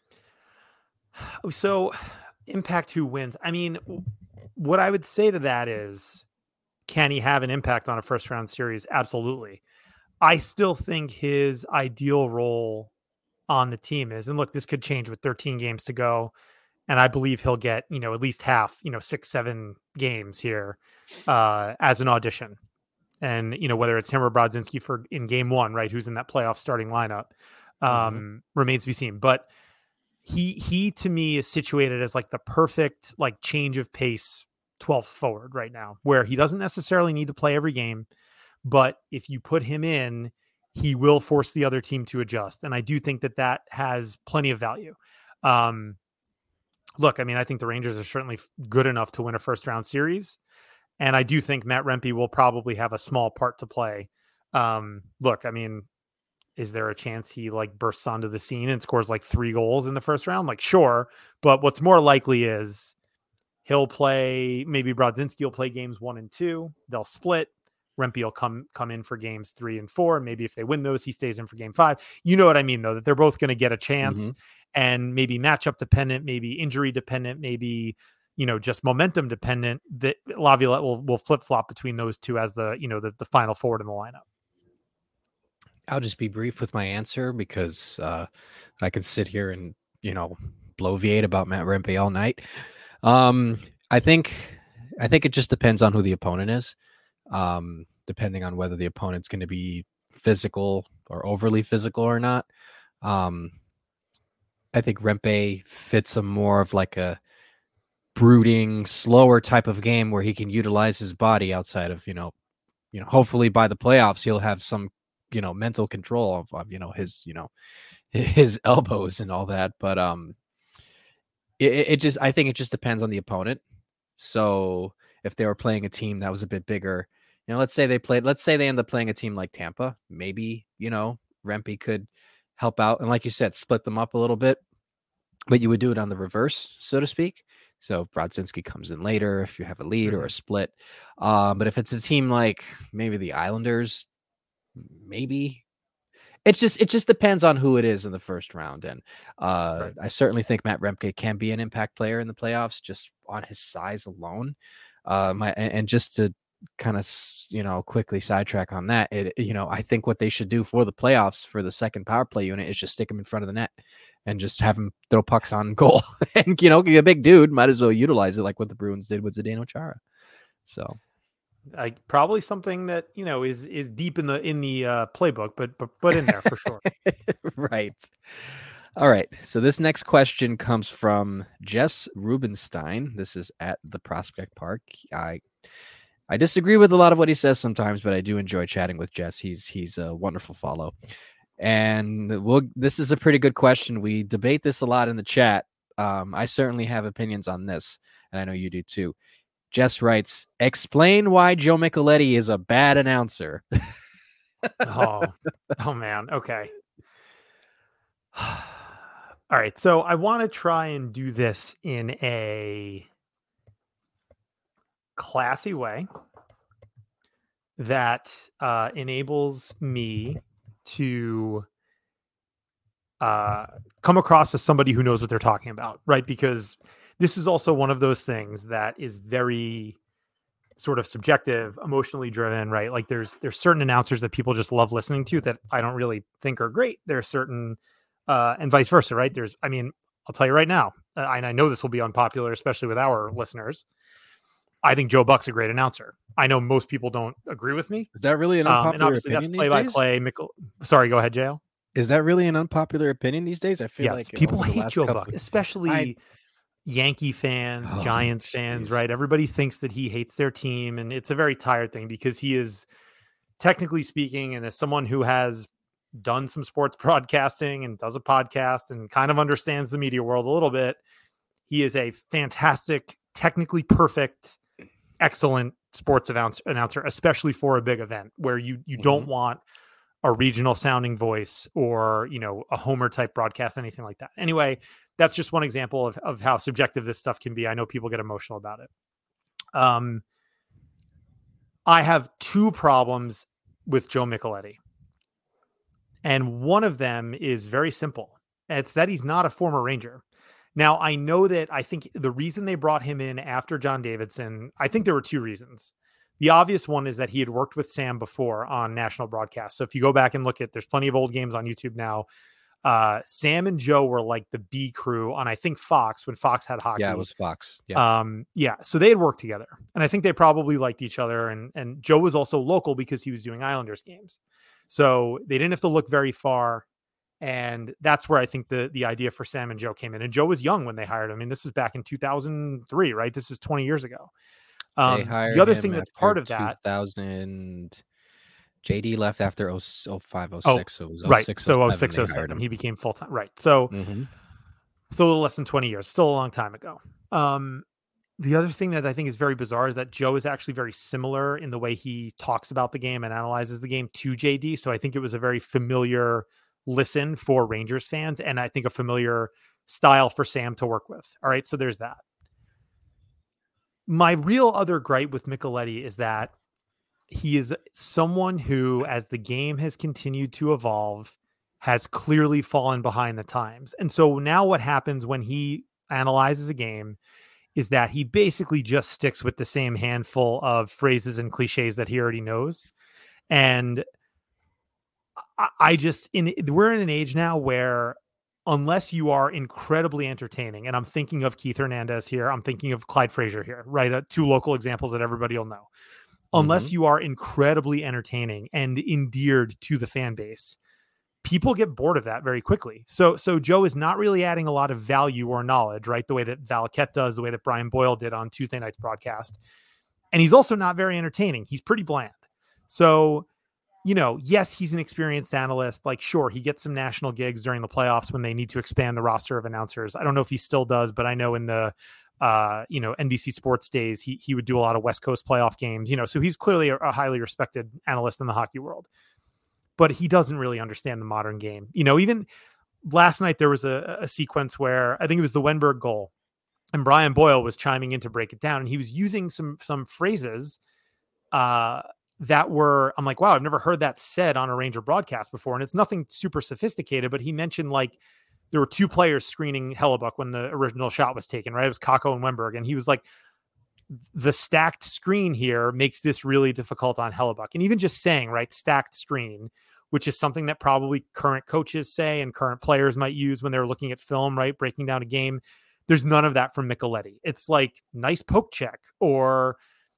So impact who wins. I mean, what I would say to that is, can he have an impact on a first round series? Absolutely. I still think his ideal role on the team is, and look, this could change with 13 games to go. And I believe he'll get, at least half, 6-7 games here as an audition. And, whether it's him or Brodzinski in game 1, right, who's in that playoff starting lineup, remains to be seen. But he to me is situated as like the perfect like change of pace 12th forward right now, where he doesn't necessarily need to play every game, but if you put him in, he will force the other team to adjust. And I do think that has plenty of value. Look, I mean, I think the Rangers are certainly good enough to win a first round series. And I do think Matt Rempe will probably have a small part to play. Look, I mean, is there a chance he like bursts onto the scene and scores like 3 goals in the first round? Like, sure. But what's more likely is he'll play, maybe Brodzinski will play games 1 and 2. They'll split. Rempe will come in for games 3 and 4. And maybe if they win those, he stays in for game 5. You know what I mean, though, that they're both going to get a chance. And maybe matchup dependent, maybe injury dependent, maybe, just momentum dependent, that Laviolette will flip-flop between those two as the final forward in the lineup. I'll just be brief with my answer because I could sit here and, bloviate about Matt Rempe all night. I think it just depends on who the opponent is. Depending on whether the opponent's going to be physical or overly physical or not. I think Rempe fits a more of like a brooding, slower type of game where he can utilize his body outside of, hopefully by the playoffs, he'll have some, mental control of his elbows and all that. But, I think it just depends on the opponent. So if they were playing a team that was a bit bigger, let's say they end up playing a team like Tampa, maybe, Rempe could help out. And like you said, split them up a little bit, but you would do it on the reverse, so to speak. So Brodzinski comes in later if you have a lead or a split. But if it's a team like maybe the Islanders, maybe it just depends on who it is in the first round. And I certainly think Matt Rempe can be an impact player in the playoffs just on his size alone. And just to kind of, quickly sidetrack on that, I think what they should do for the playoffs for the second power play unit is just stick him in front of the net and just have him throw pucks on goal. And, a big dude, might as well utilize it like what the Bruins did with Zdeno Chara. So probably something that, is deep in the playbook, but in there for sure. Right. All right. So this next question comes from Jess Rubenstein. This is at the Prospect Park. I disagree with a lot of what he says sometimes, but I do enjoy chatting with Jess. He's a wonderful follow. And this is a pretty good question. We debate this a lot in the chat. I certainly have opinions on this, and I know you do too. Jess writes, explain why Joe Micheletti is a bad announcer. oh man. Okay. All right. So I want to try and do this in a classy way that enables me to come across as somebody who knows what they're talking about, right? Because this is also one of those things that is very sort of subjective, emotionally driven, right? Like there's certain announcers that people just love listening to that I don't really think are great. There are certain, and vice versa, right? I'll tell you right now, and I know this will be unpopular, especially with our listeners. I think Joe Buck's a great announcer. I know most people don't agree with me. Is that really an And unpopular obviously that's opinion these days? play-by-play. Sorry, go ahead, JL. Is that really an unpopular opinion these days? I feel Yes, like people over the hate last Joe couple, Buck, especially Yankee fans, Giants fans, right? Everybody thinks that he hates their team, and it's a very tired thing because he is, technically speaking, and as someone who has done some sports broadcasting and does a podcast and kind of understands the media world a little bit, he is a fantastic, technically perfect, excellent sports announcer, especially for a big event where you don't want a regional sounding voice or, a Homer type broadcast, anything like that. Anyway, that's just one example of how subjective this stuff can be. I know people get emotional about it. I have two problems with Joe Micheletti. And one of them is very simple. It's that he's not a former Ranger. Now, I know that I think the reason they brought him in after John Davidson, I think there were two reasons. The obvious one is that he had worked with Sam before on national broadcasts. So if you go back and look at, there's plenty of old games on YouTube now. Sam and Joe were like the B crew on, I think, Fox, when Fox had hockey. Yeah, it was Fox. Yeah. So they had worked together, and I think they probably liked each other. And Joe was also local because he was doing Islanders games. So they didn't have to look very far. And that's where I think the idea for Sam and Joe came in. And Joe was young when they hired him. I mean, this was back in 2003, right? This is 20 years ago. The other thing that's part of that, 2000, JD left after 05, 06. So it was 06, right. So 06, 07, he became full-time. Right. So, so a little less than 20 years, still a long time ago. The other thing that I think is very bizarre is that Joe is actually very similar in the way he talks about the game and analyzes the game to JD. So I think it was a very familiar listen for Rangers fans, and I think a familiar style for Sam to work with. All right, so there's that. My real other gripe with Micheletti is that he is someone who, as the game has continued to evolve, has clearly fallen behind the times. And so now what happens when he analyzes a game is that he basically just sticks with the same handful of phrases and cliches that he already knows. And we're in an age now where, unless you are incredibly entertaining, and I'm thinking of Keith Hernandez here, I'm thinking of Clyde Frazier here, right? Two local examples that everybody will know. Unless you are incredibly entertaining and endeared to the fan base, people get bored of that very quickly. So Joe is not really adding a lot of value or knowledge, right? The way that Valaket does, the way that Brian Boyle did on Tuesday night's broadcast. And he's also not very entertaining. He's pretty bland. So, yes, he's an experienced analyst. Like, sure, he gets some national gigs during the playoffs when they need to expand the roster of announcers. I don't know if he still does, but I know in the, NBC Sports days, he would do a lot of West Coast playoff games, so he's clearly a highly respected analyst in the hockey world, but he doesn't really understand the modern game. Even last night, there was a sequence where I think it was the Wenberg goal, and Brian Boyle was chiming in to break it down, and he was using some phrases, that were, I'm like, wow, I've never heard that said on a Ranger broadcast before. And it's nothing super sophisticated, but he mentioned like there were two players screening Hellebuck when the original shot was taken, right? It was Kakko and Wenberg. And he was like, the stacked screen here makes this really difficult on Hellebuck. And even just saying, right, stacked screen, which is something that probably current coaches say and current players might use when they're looking at film, right? Breaking down a game. There's none of that from Micheletti. It's like nice poke check, or,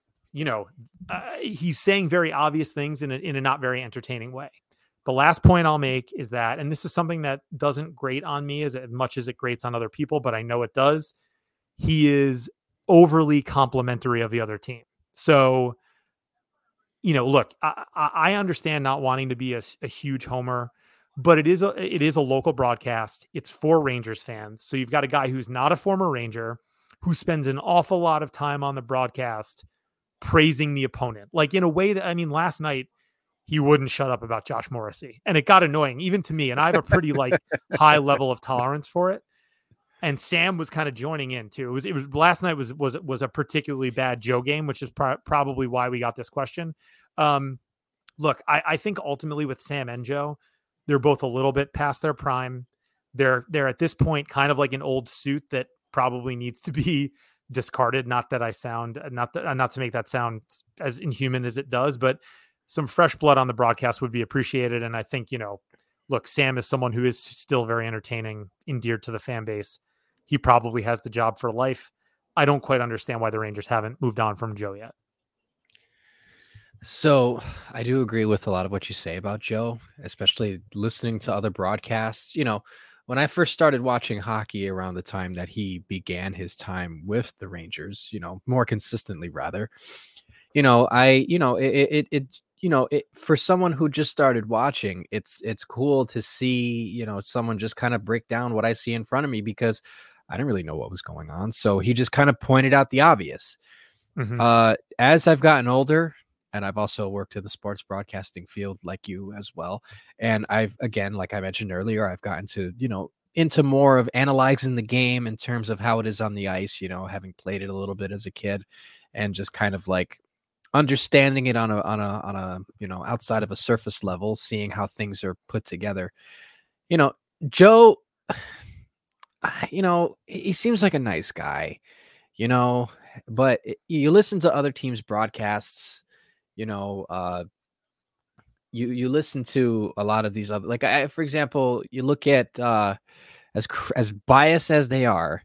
he's saying very obvious things in a not very entertaining way. The last point I'll make is that, and this is something that doesn't grate on me as much as it grates on other people, but I know it does. He is overly complimentary of the other team. So, look, I understand not wanting to be a huge homer, but it is a local broadcast. It's for Rangers fans. So you've got a guy who's not a former Ranger who spends an awful lot of time on the broadcast praising the opponent, like in a way that, last night he wouldn't shut up about Josh Morrissey, and it got annoying even to me. And I have a pretty high level of tolerance for it. And Sam was kind of joining in too. It was last night was a particularly bad Joe game, which is probably why we got this question. Look, I think ultimately with Sam and Joe, they're both a little bit past their prime. They're at this point kind of like an old suit that probably needs to be discarded. Not that I sound not to make that sound as inhuman as it does, but some fresh blood on the broadcast would be appreciated. And I think, look, Sam is someone who is still very entertaining, endeared to the fan base. He probably has the job for life. I don't quite understand why the Rangers haven't moved on from Joe yet. So I do agree with a lot of what you say about Joe, especially listening to other broadcasts. When I first started watching hockey around the time that he began his time with the Rangers, more consistently rather, for someone who just started watching, it's cool to see, someone just kind of break down what I see in front of me, because I didn't really know what was going on. So he just kind of pointed out the obvious. Mm-hmm. As I've gotten older, and I've also worked in the sports broadcasting field like you as well. And I've, again, like I mentioned earlier, I've gotten to, into more of analyzing the game in terms of how it is on the ice, having played it a little bit as a kid, and just kind of like understanding it on a outside of a surface level, seeing how things are put together. Joe, he seems like a nice guy, but you listen to other teams' broadcasts, you listen to a lot of these other, like for example, you look at as biased as they are,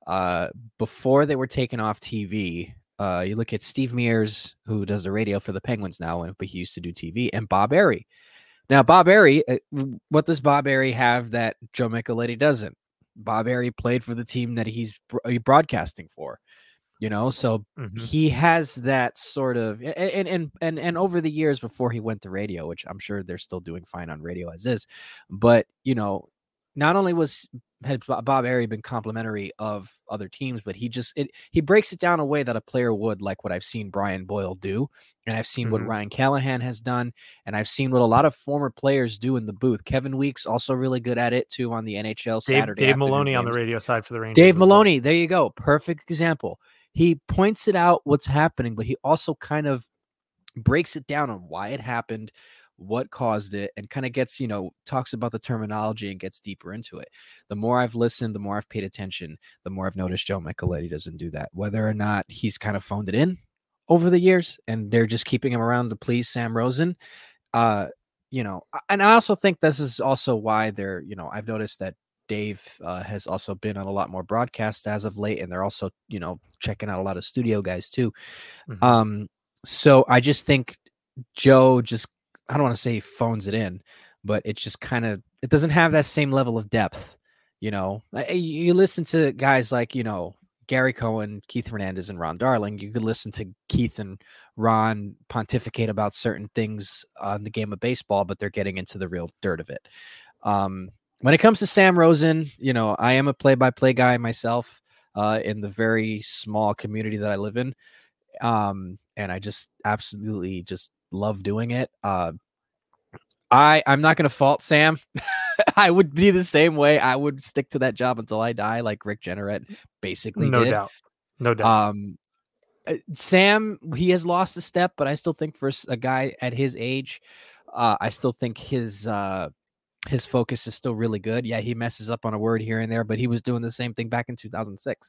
before they were taken off TV. You look at Steve Mears, who does the radio for the Penguins now, but he used to do TV, and Bob Airy. Now, Bob Airy, what does Bob Airy have that Joe Micheletti doesn't? Bob Airy played for the team that he's broadcasting for. So Mm-hmm. he has that sort of, and over the years before he went to radio, which I'm sure they're still doing fine on radio as is, but not only had Bob Airy been complimentary of other teams, but he breaks it down a way that a player would, like what I've seen Brian Boyle do, and I've seen what Ryan Callahan has done, and I've seen what a lot of former players do in the booth. Kevin Weeks also really good at it too on the NHL Saturday. Dave Maloney on the radio side for the Rangers. Dave Maloney, there you go, perfect example. He points it out what's happening, but he also kind of breaks it down on why it happened, what caused it, and kind of gets, talks about the terminology and gets deeper into it. The more I've listened, the more I've paid attention, the more I've noticed Joe Micheletti doesn't do that. Whether or not he's kind of phoned it in over the years and they're just keeping him around to please Sam Rosen. And I also think this is also why I've noticed that Dave has also been on a lot more broadcasts as of late, and they're also, checking out a lot of studio guys too. Mm-hmm. So I just think Joe I don't want to say phones it in, but it just it doesn't have that same level of depth. You listen to guys like, Gary Cohen, Keith Hernandez, and Ron Darling. You could listen to Keith and Ron pontificate about certain things on the game of baseball, but they're getting into the real dirt of it. When it comes to Sam Rosen, I am a play-by-play guy myself in the very small community that I live in. And I just absolutely just love doing it. I'm not going to fault Sam. I would be the same way. I would stick to that job until I die, like Rick Jenneret basically did. No doubt. Sam, he has lost a step, but I still think for a guy at his age, I still think his focus is still really good. Yeah, he messes up on a word here and there, but he was doing the same thing back in 2006.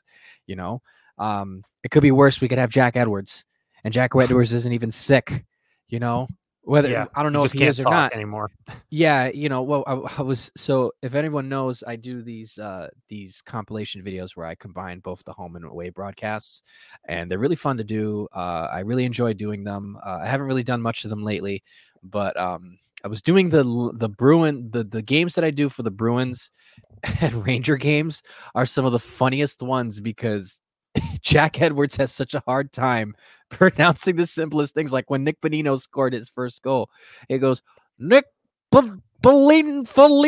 It could be worse. We could have Jack Edwards, and Jack Edwards isn't even sick. Whether I don't know if he is or not anymore. Yeah, well, I was, so if anyone knows, I do these compilation videos where I combine both the home and away broadcasts, and they're really fun to do. I really enjoy doing them. I haven't really done much of them lately, but I was doing the games that I do for the Bruins and Ranger games are some of the funniest ones, because Jack Edwards has such a hard time pronouncing the simplest things. Like when Nick Bonino scored his first goal, it goes, Nick Bolino.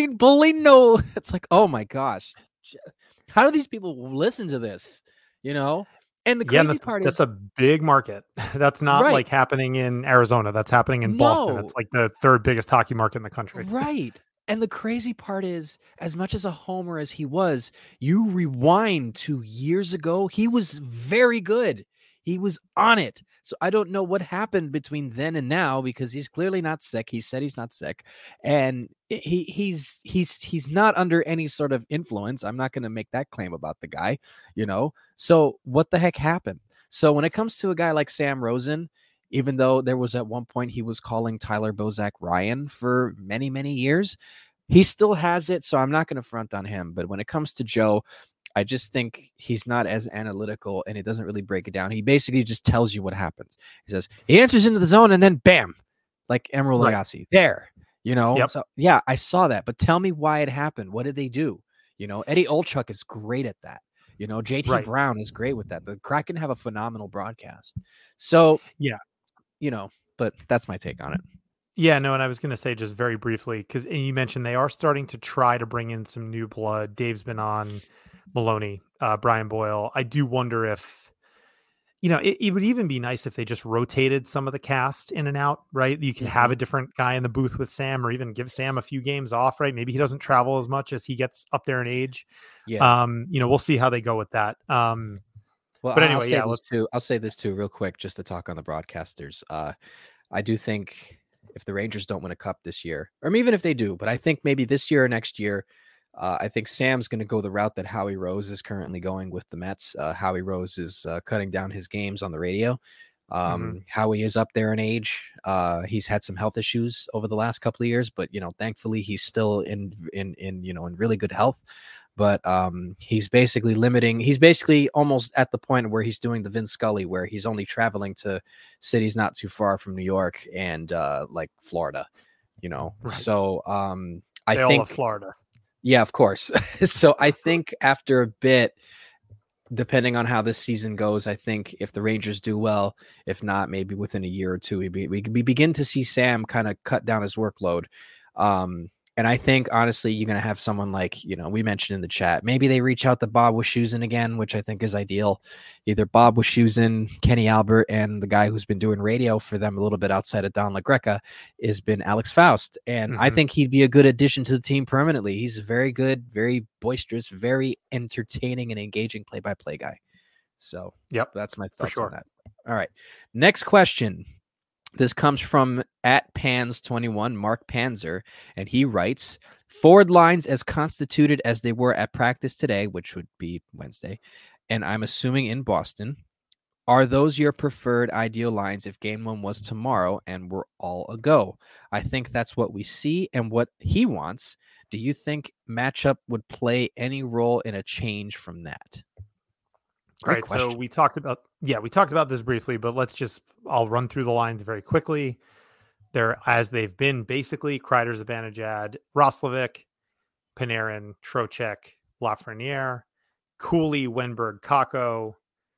It's like, oh my gosh. How do these people listen to this? And the crazy part is that's a big market. That's not like happening in Arizona. That's happening in Boston. It's like the third biggest hockey market in the country. Right. And the crazy part is, as much as a homer as he was, you rewind to years ago, he was very good. He was on it. So I don't know what happened between then and now, because he's clearly not sick. He said he's not sick, and he's not under any sort of influence. I'm not going to make that claim about the guy, So what the heck happened? So when it comes to a guy like Sam Rosen, even though there was at one point he was calling Tyler Bozak Ryan for many, many years, he still has it. So I'm not going to front on him. But when it comes to Joe, I just think he's not as analytical, and it doesn't really break it down. He basically just tells you what happens. He says he enters into the zone and then bam, like Emeril Lagasse there, Yep. So yeah, I saw that, but tell me why it happened. What did they do? Eddie Olchuk is great at that. JT Brown is great with that. The Kraken have a phenomenal broadcast. So yeah, but that's my take on it. Yeah, no, and I was going to say just very briefly, because you mentioned they are starting to try to bring in some new blood. Dave's been on Maloney, Brian Boyle. I do wonder if, it would even be nice if they just rotated some of the cast in and out, right? You could have a different guy in the booth with Sam, or even give Sam a few games off, right? Maybe he doesn't travel as much as he gets up there in age. Yeah. We'll see how they go with that. Well, but anyway, I'll say this too, real quick, just to talk on the broadcasters. I do think if the Rangers don't win a cup this year, or even if they do, but I think maybe this year or next year, I think Sam's going to go the route that Howie Rose is currently going with the Mets. Howie Rose is cutting down his games on the radio. Howie is up there in age. He's had some health issues over the last couple of years, but thankfully he's still in really good health. But he's basically almost at the point where he's doing the Vince Scully, where he's only traveling to cities not too far from New York and like Florida, Right. So I think love Florida. Yeah, of course. So I think after a bit, depending on how this season goes, I think if the Rangers do well, if not, maybe within a year or two, we begin to see Sam kind of cut down his workload. And I think, honestly, you're going to have someone like, we mentioned in the chat, maybe they reach out to Bob Wischusen again, which I think is ideal. Either Bob Wischusen, Kenny Albert, and the guy who's been doing radio for them a little bit outside of Don LaGreca has been Alex Faust. And I think he'd be a good addition to the team permanently. He's a very good, very boisterous, very entertaining and engaging play-by-play guy. So that's my thoughts on that. All right. Next question. This comes from @Pans21, Mark Panzer, and he writes, forward lines as constituted as they were at practice today, which would be Wednesday, and I'm assuming in Boston, are those your preferred ideal lines if game one was tomorrow and we're all a go? I think that's what we see and what he wants. Do you think matchup would play any role in a change from that? Great question. So we talked about this briefly, but I'll run through the lines very quickly. They're as they've been basically: Kreider, Zibanejad, Roslovic, Panarin, Trocheck, Lafreniere, Cooley, Wenberg, Kakko,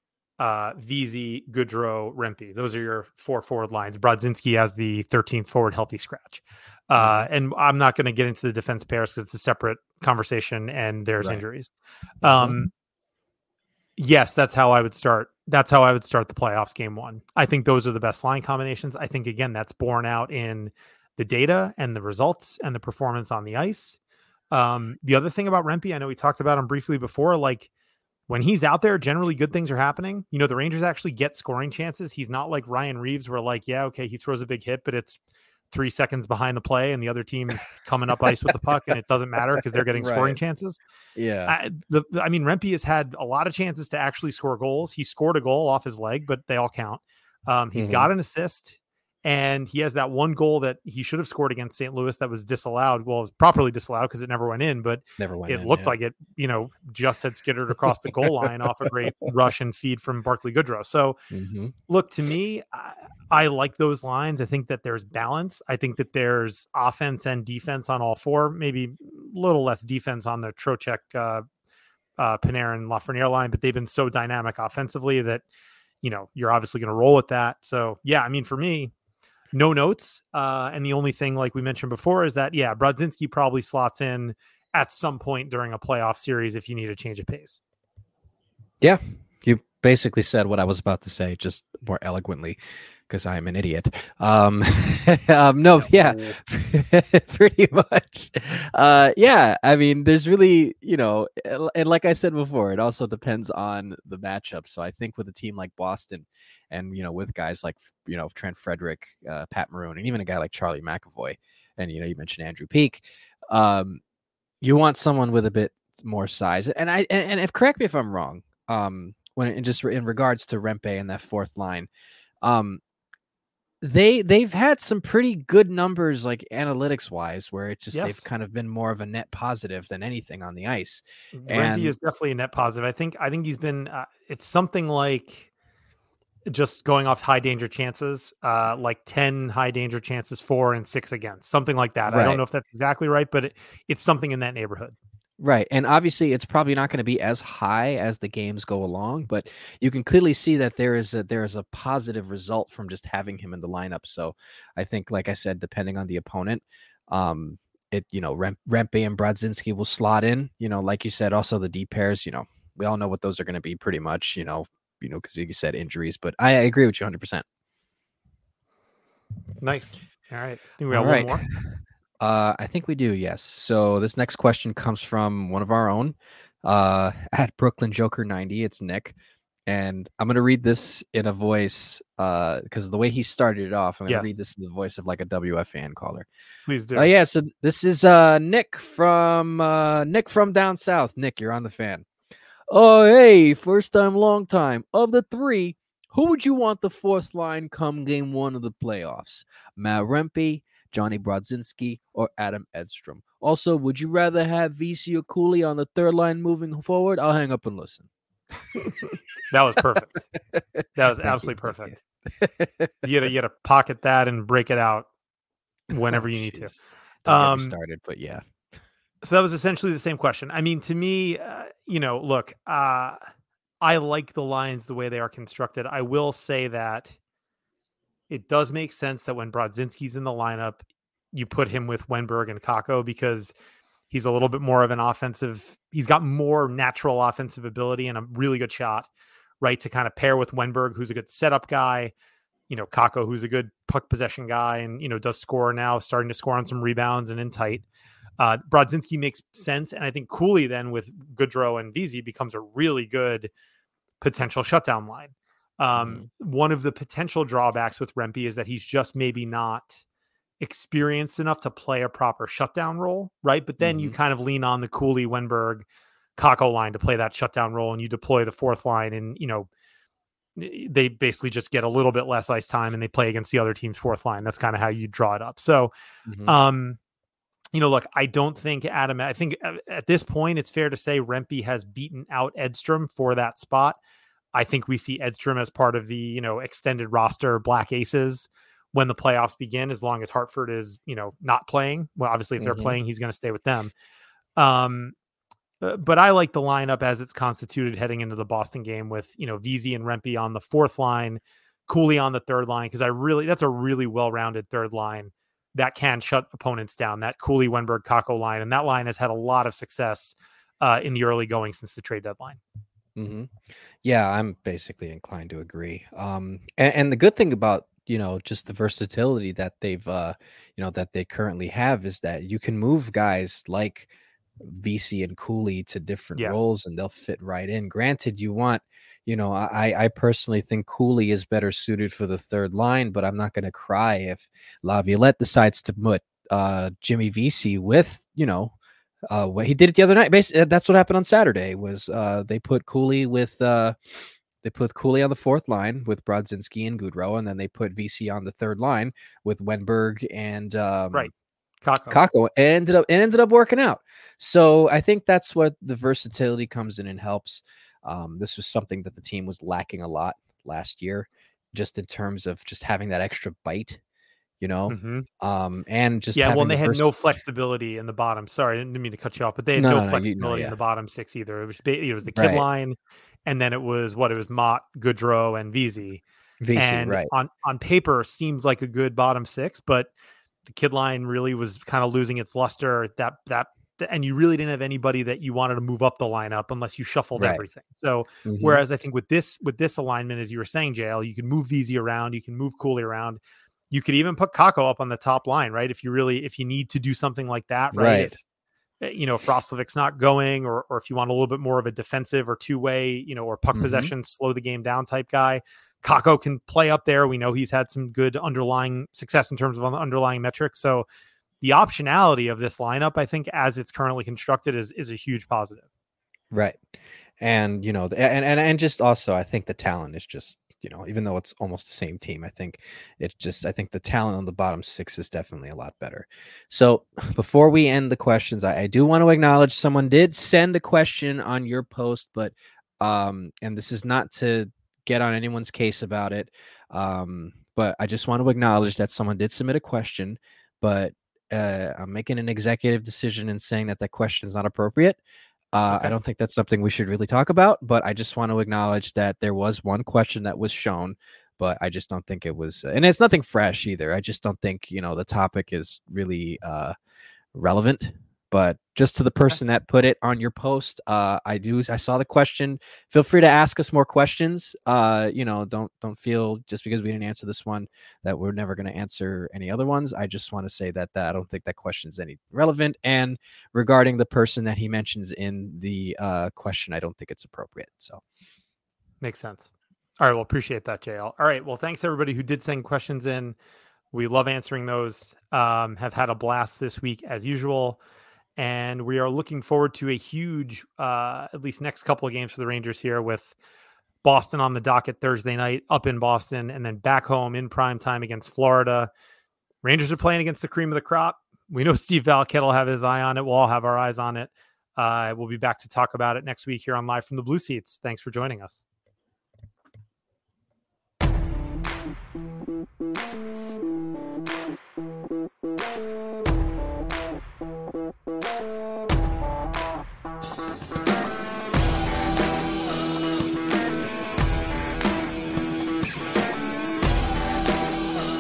Vesey, Goodrow, Rempe. Those are your 4 forward lines. Brodzinski as the 13th forward healthy scratch. And I'm not going to get into the defense pairs because it's a separate conversation and there's injuries. Yes, that's how I would start. That's how I would start the playoffs game one. I think those are the best line combinations. I think, again, that's borne out in the data and the results and the performance on the ice. The other thing about Rempe, I know we talked about him briefly before, like when he's out there, generally good things are happening. The Rangers actually get scoring chances. He's not like Ryan Reeves where like, yeah, okay, he throws a big hit, but it's 3 seconds behind the play and the other team is coming up ice with the puck and it doesn't matter because they're getting scoring chances. Yeah. Rempe has had a lot of chances to actually score goals. He scored a goal off his leg, but they all count. He's got an assist and he has that one goal that he should have scored against St. Louis that was disallowed. Well, it was properly disallowed because it never went in, but it looked like it, just had skittered across the goal line off a great rush and feed from Barclay Goodrow. So look, to me, I like those lines. I think that there's balance. I think that there's offense and defense on all four, maybe a little less defense on the Trocheck, Panarin, Lafreniere line, but they've been so dynamic offensively that, you're obviously going to roll with that. So yeah, for me, no notes. And the only thing, like we mentioned before, is that, Brodzinski probably slots in at some point during a playoff series if you need a change of pace. Yeah, you basically said what I was about to say, just more eloquently. because I'm an idiot. No, yeah, No. pretty much. Yeah, I mean, there's really, and like I said before, it also depends on the matchup. So I think with a team like Boston, and with guys like Trent Frederick, Pat Maroon, and even a guy like Charlie McAvoy, and you mentioned Andrew Peak, you want someone with a bit more size. And if correct me if I'm wrong, when just in regards to Rempe and that fourth line, they've had some pretty good numbers, like analytics wise, where it's just they've Yes. kind of been more of a net positive than anything on the ice. Rempe is definitely a net positive. I think he's been it's something like, just going off high danger chances, like 10 high danger chances, 4 and 6 against, something like that. I don't Right. know if that's exactly right, but it's something in that neighborhood. Right. And obviously it's probably not going to be as high as the games go along, but you can clearly see that there is a positive result from just having him in the lineup. So I think, like I said, depending on the opponent, Rempe and Brodzinski will slot in, like you said, also the D pairs, we all know what those are going to be pretty much, because you said injuries, but I agree with you 100%. Nice. All right. I think we got one more. I think we do, yes. So this next question comes from one of our own, at Brooklyn Joker 90. It's Nick, and I'm gonna read this in a voice, because the way he started it off, I'm gonna read this in the voice of like a WFAN caller. Please do. Yeah. So this is Nick from down south. Nick, you're on the fan. Oh, hey, first time, long time. Of the three, who would you want the fourth line come game one of the playoffs? Matt Rempe, Johnny Brodzinski, or Adam Edstrom? Also, would you rather have VC or Cooley on the third line moving forward? I'll hang up and listen. That was perfect. That was absolutely perfect. You gotta pocket that and break it out whenever you need to. Don't get me started, but yeah. So that was essentially the same question. I mean, to me, look, I like the lines the way they are constructed. I will say that it does make sense that when Brodzinski's in the lineup, you put him with Wenberg and Kakko, because he's a little bit more of an offensive. He's got more natural offensive ability and a really good shot, right? To kind of pair with Wenberg, who's a good setup guy, Kakko, who's a good puck possession guy and, does score now, starting to score on some rebounds and in tight. Brodzinski makes sense. And I think Cooley then with Goodrow and VZ becomes a really good potential shutdown line. One of the potential drawbacks with Rempe is that he's just maybe not experienced enough to play a proper shutdown role, right? But then you kind of lean on the Cooley, Wenberg, Kakko line to play that shutdown role, and you deploy the fourth line, and they basically just get a little bit less ice time, and they play against the other team's fourth line. That's kind of how you draw it up. So, look, I don't think I think at this point it's fair to say Rempe has beaten out Edstrom for that spot. I think we see Edstrom as part of the, extended roster Black Aces when the playoffs begin, as long as Hartford is, not playing. Well, obviously if they're playing, he's going to stay with them. But I like the lineup as it's constituted heading into the Boston game with, VZ and Rempe on the fourth line, Cooley on the third line. Cause that's a really well-rounded third line that can shut opponents down, that Cooley, Wenberg, Kakko line. And that line has had a lot of success in the early going since the trade deadline. Yeah, I'm basically inclined to agree. And the good thing about, just the versatility that they've, that they currently have is that you can move guys like VC and Cooley to different roles and they'll fit right in. Granted, you want, I personally think Cooley is better suited for the third line, but I'm not going to cry if Laviolette decides to put Jimmy VC with, what he did it the other night. Basically, that's what happened on Saturday. Was they put Cooley on the fourth line with Brodzinski and Goodrow, and then they put VC on the third line with Wenberg and Kakko. And ended up working out. So I think that's what the versatility comes in and helps. This was something that the team was lacking a lot last year, just in terms of just having that extra bite. And just they had no flexibility in the bottom. Sorry, I didn't mean to cut you off, but they had no flexibility in the bottom six either. It was the kid line, and then it was Mott, Goodrow, and VZ. And right. on paper seems like a good bottom six, but the kid line really was kind of losing its luster. That and you really didn't have anybody that you wanted to move up the lineup unless you shuffled Right. everything. So whereas I think with this alignment, as you were saying, JL, you can move VZ around, you can move Cooley around, you could even put Kakko up on the top line, right? If you need to do something like that, right? If if Roslovic's not going, or if you want a little bit more of a defensive or two-way, or puck possession, slow the game down type guy, Kakko can play up there. We know he's had some good underlying success in terms of underlying metrics. So the optionality of this lineup, I think, as it's currently constructed, is a huge positive. Right. And, and just also, I think the talent is just, even though it's almost the same team, I think the talent on the bottom six is definitely a lot better. So before we end the questions, I do want to acknowledge someone did send a question on your post, but, and this is not to get on anyone's case about it. But I just want to acknowledge that someone did submit a question, but I'm making an executive decision in saying that question is not appropriate. Okay. I don't think that's something we should really talk about, but I just want to acknowledge that there was one question that was shown, but I just don't think it was, and it's nothing fresh either. I just don't think, the topic is really relevant. But just to the person that put it on your post, I saw the question. Feel free to ask us more questions. Don't feel just because we didn't answer this one that we're never going to answer any other ones. I just want to say that I don't think that question is any relevant. And regarding the person that he mentions in the question, I don't think it's appropriate. So makes sense. All right. Well, appreciate that, JL. All right. Well, thanks everybody who did send questions in. We love answering those. Have had a blast this week as usual. And we are looking forward to a huge, at least next couple of games for the Rangers here, with Boston on the docket Thursday night up in Boston, and then back home in prime time against Florida. Rangers are playing against the cream of the crop. We know Steve Valiquette will have his eye on it. We'll all have our eyes on it. We'll be back to talk about it next week here on Live from the Blue Seats. Thanks for joining us.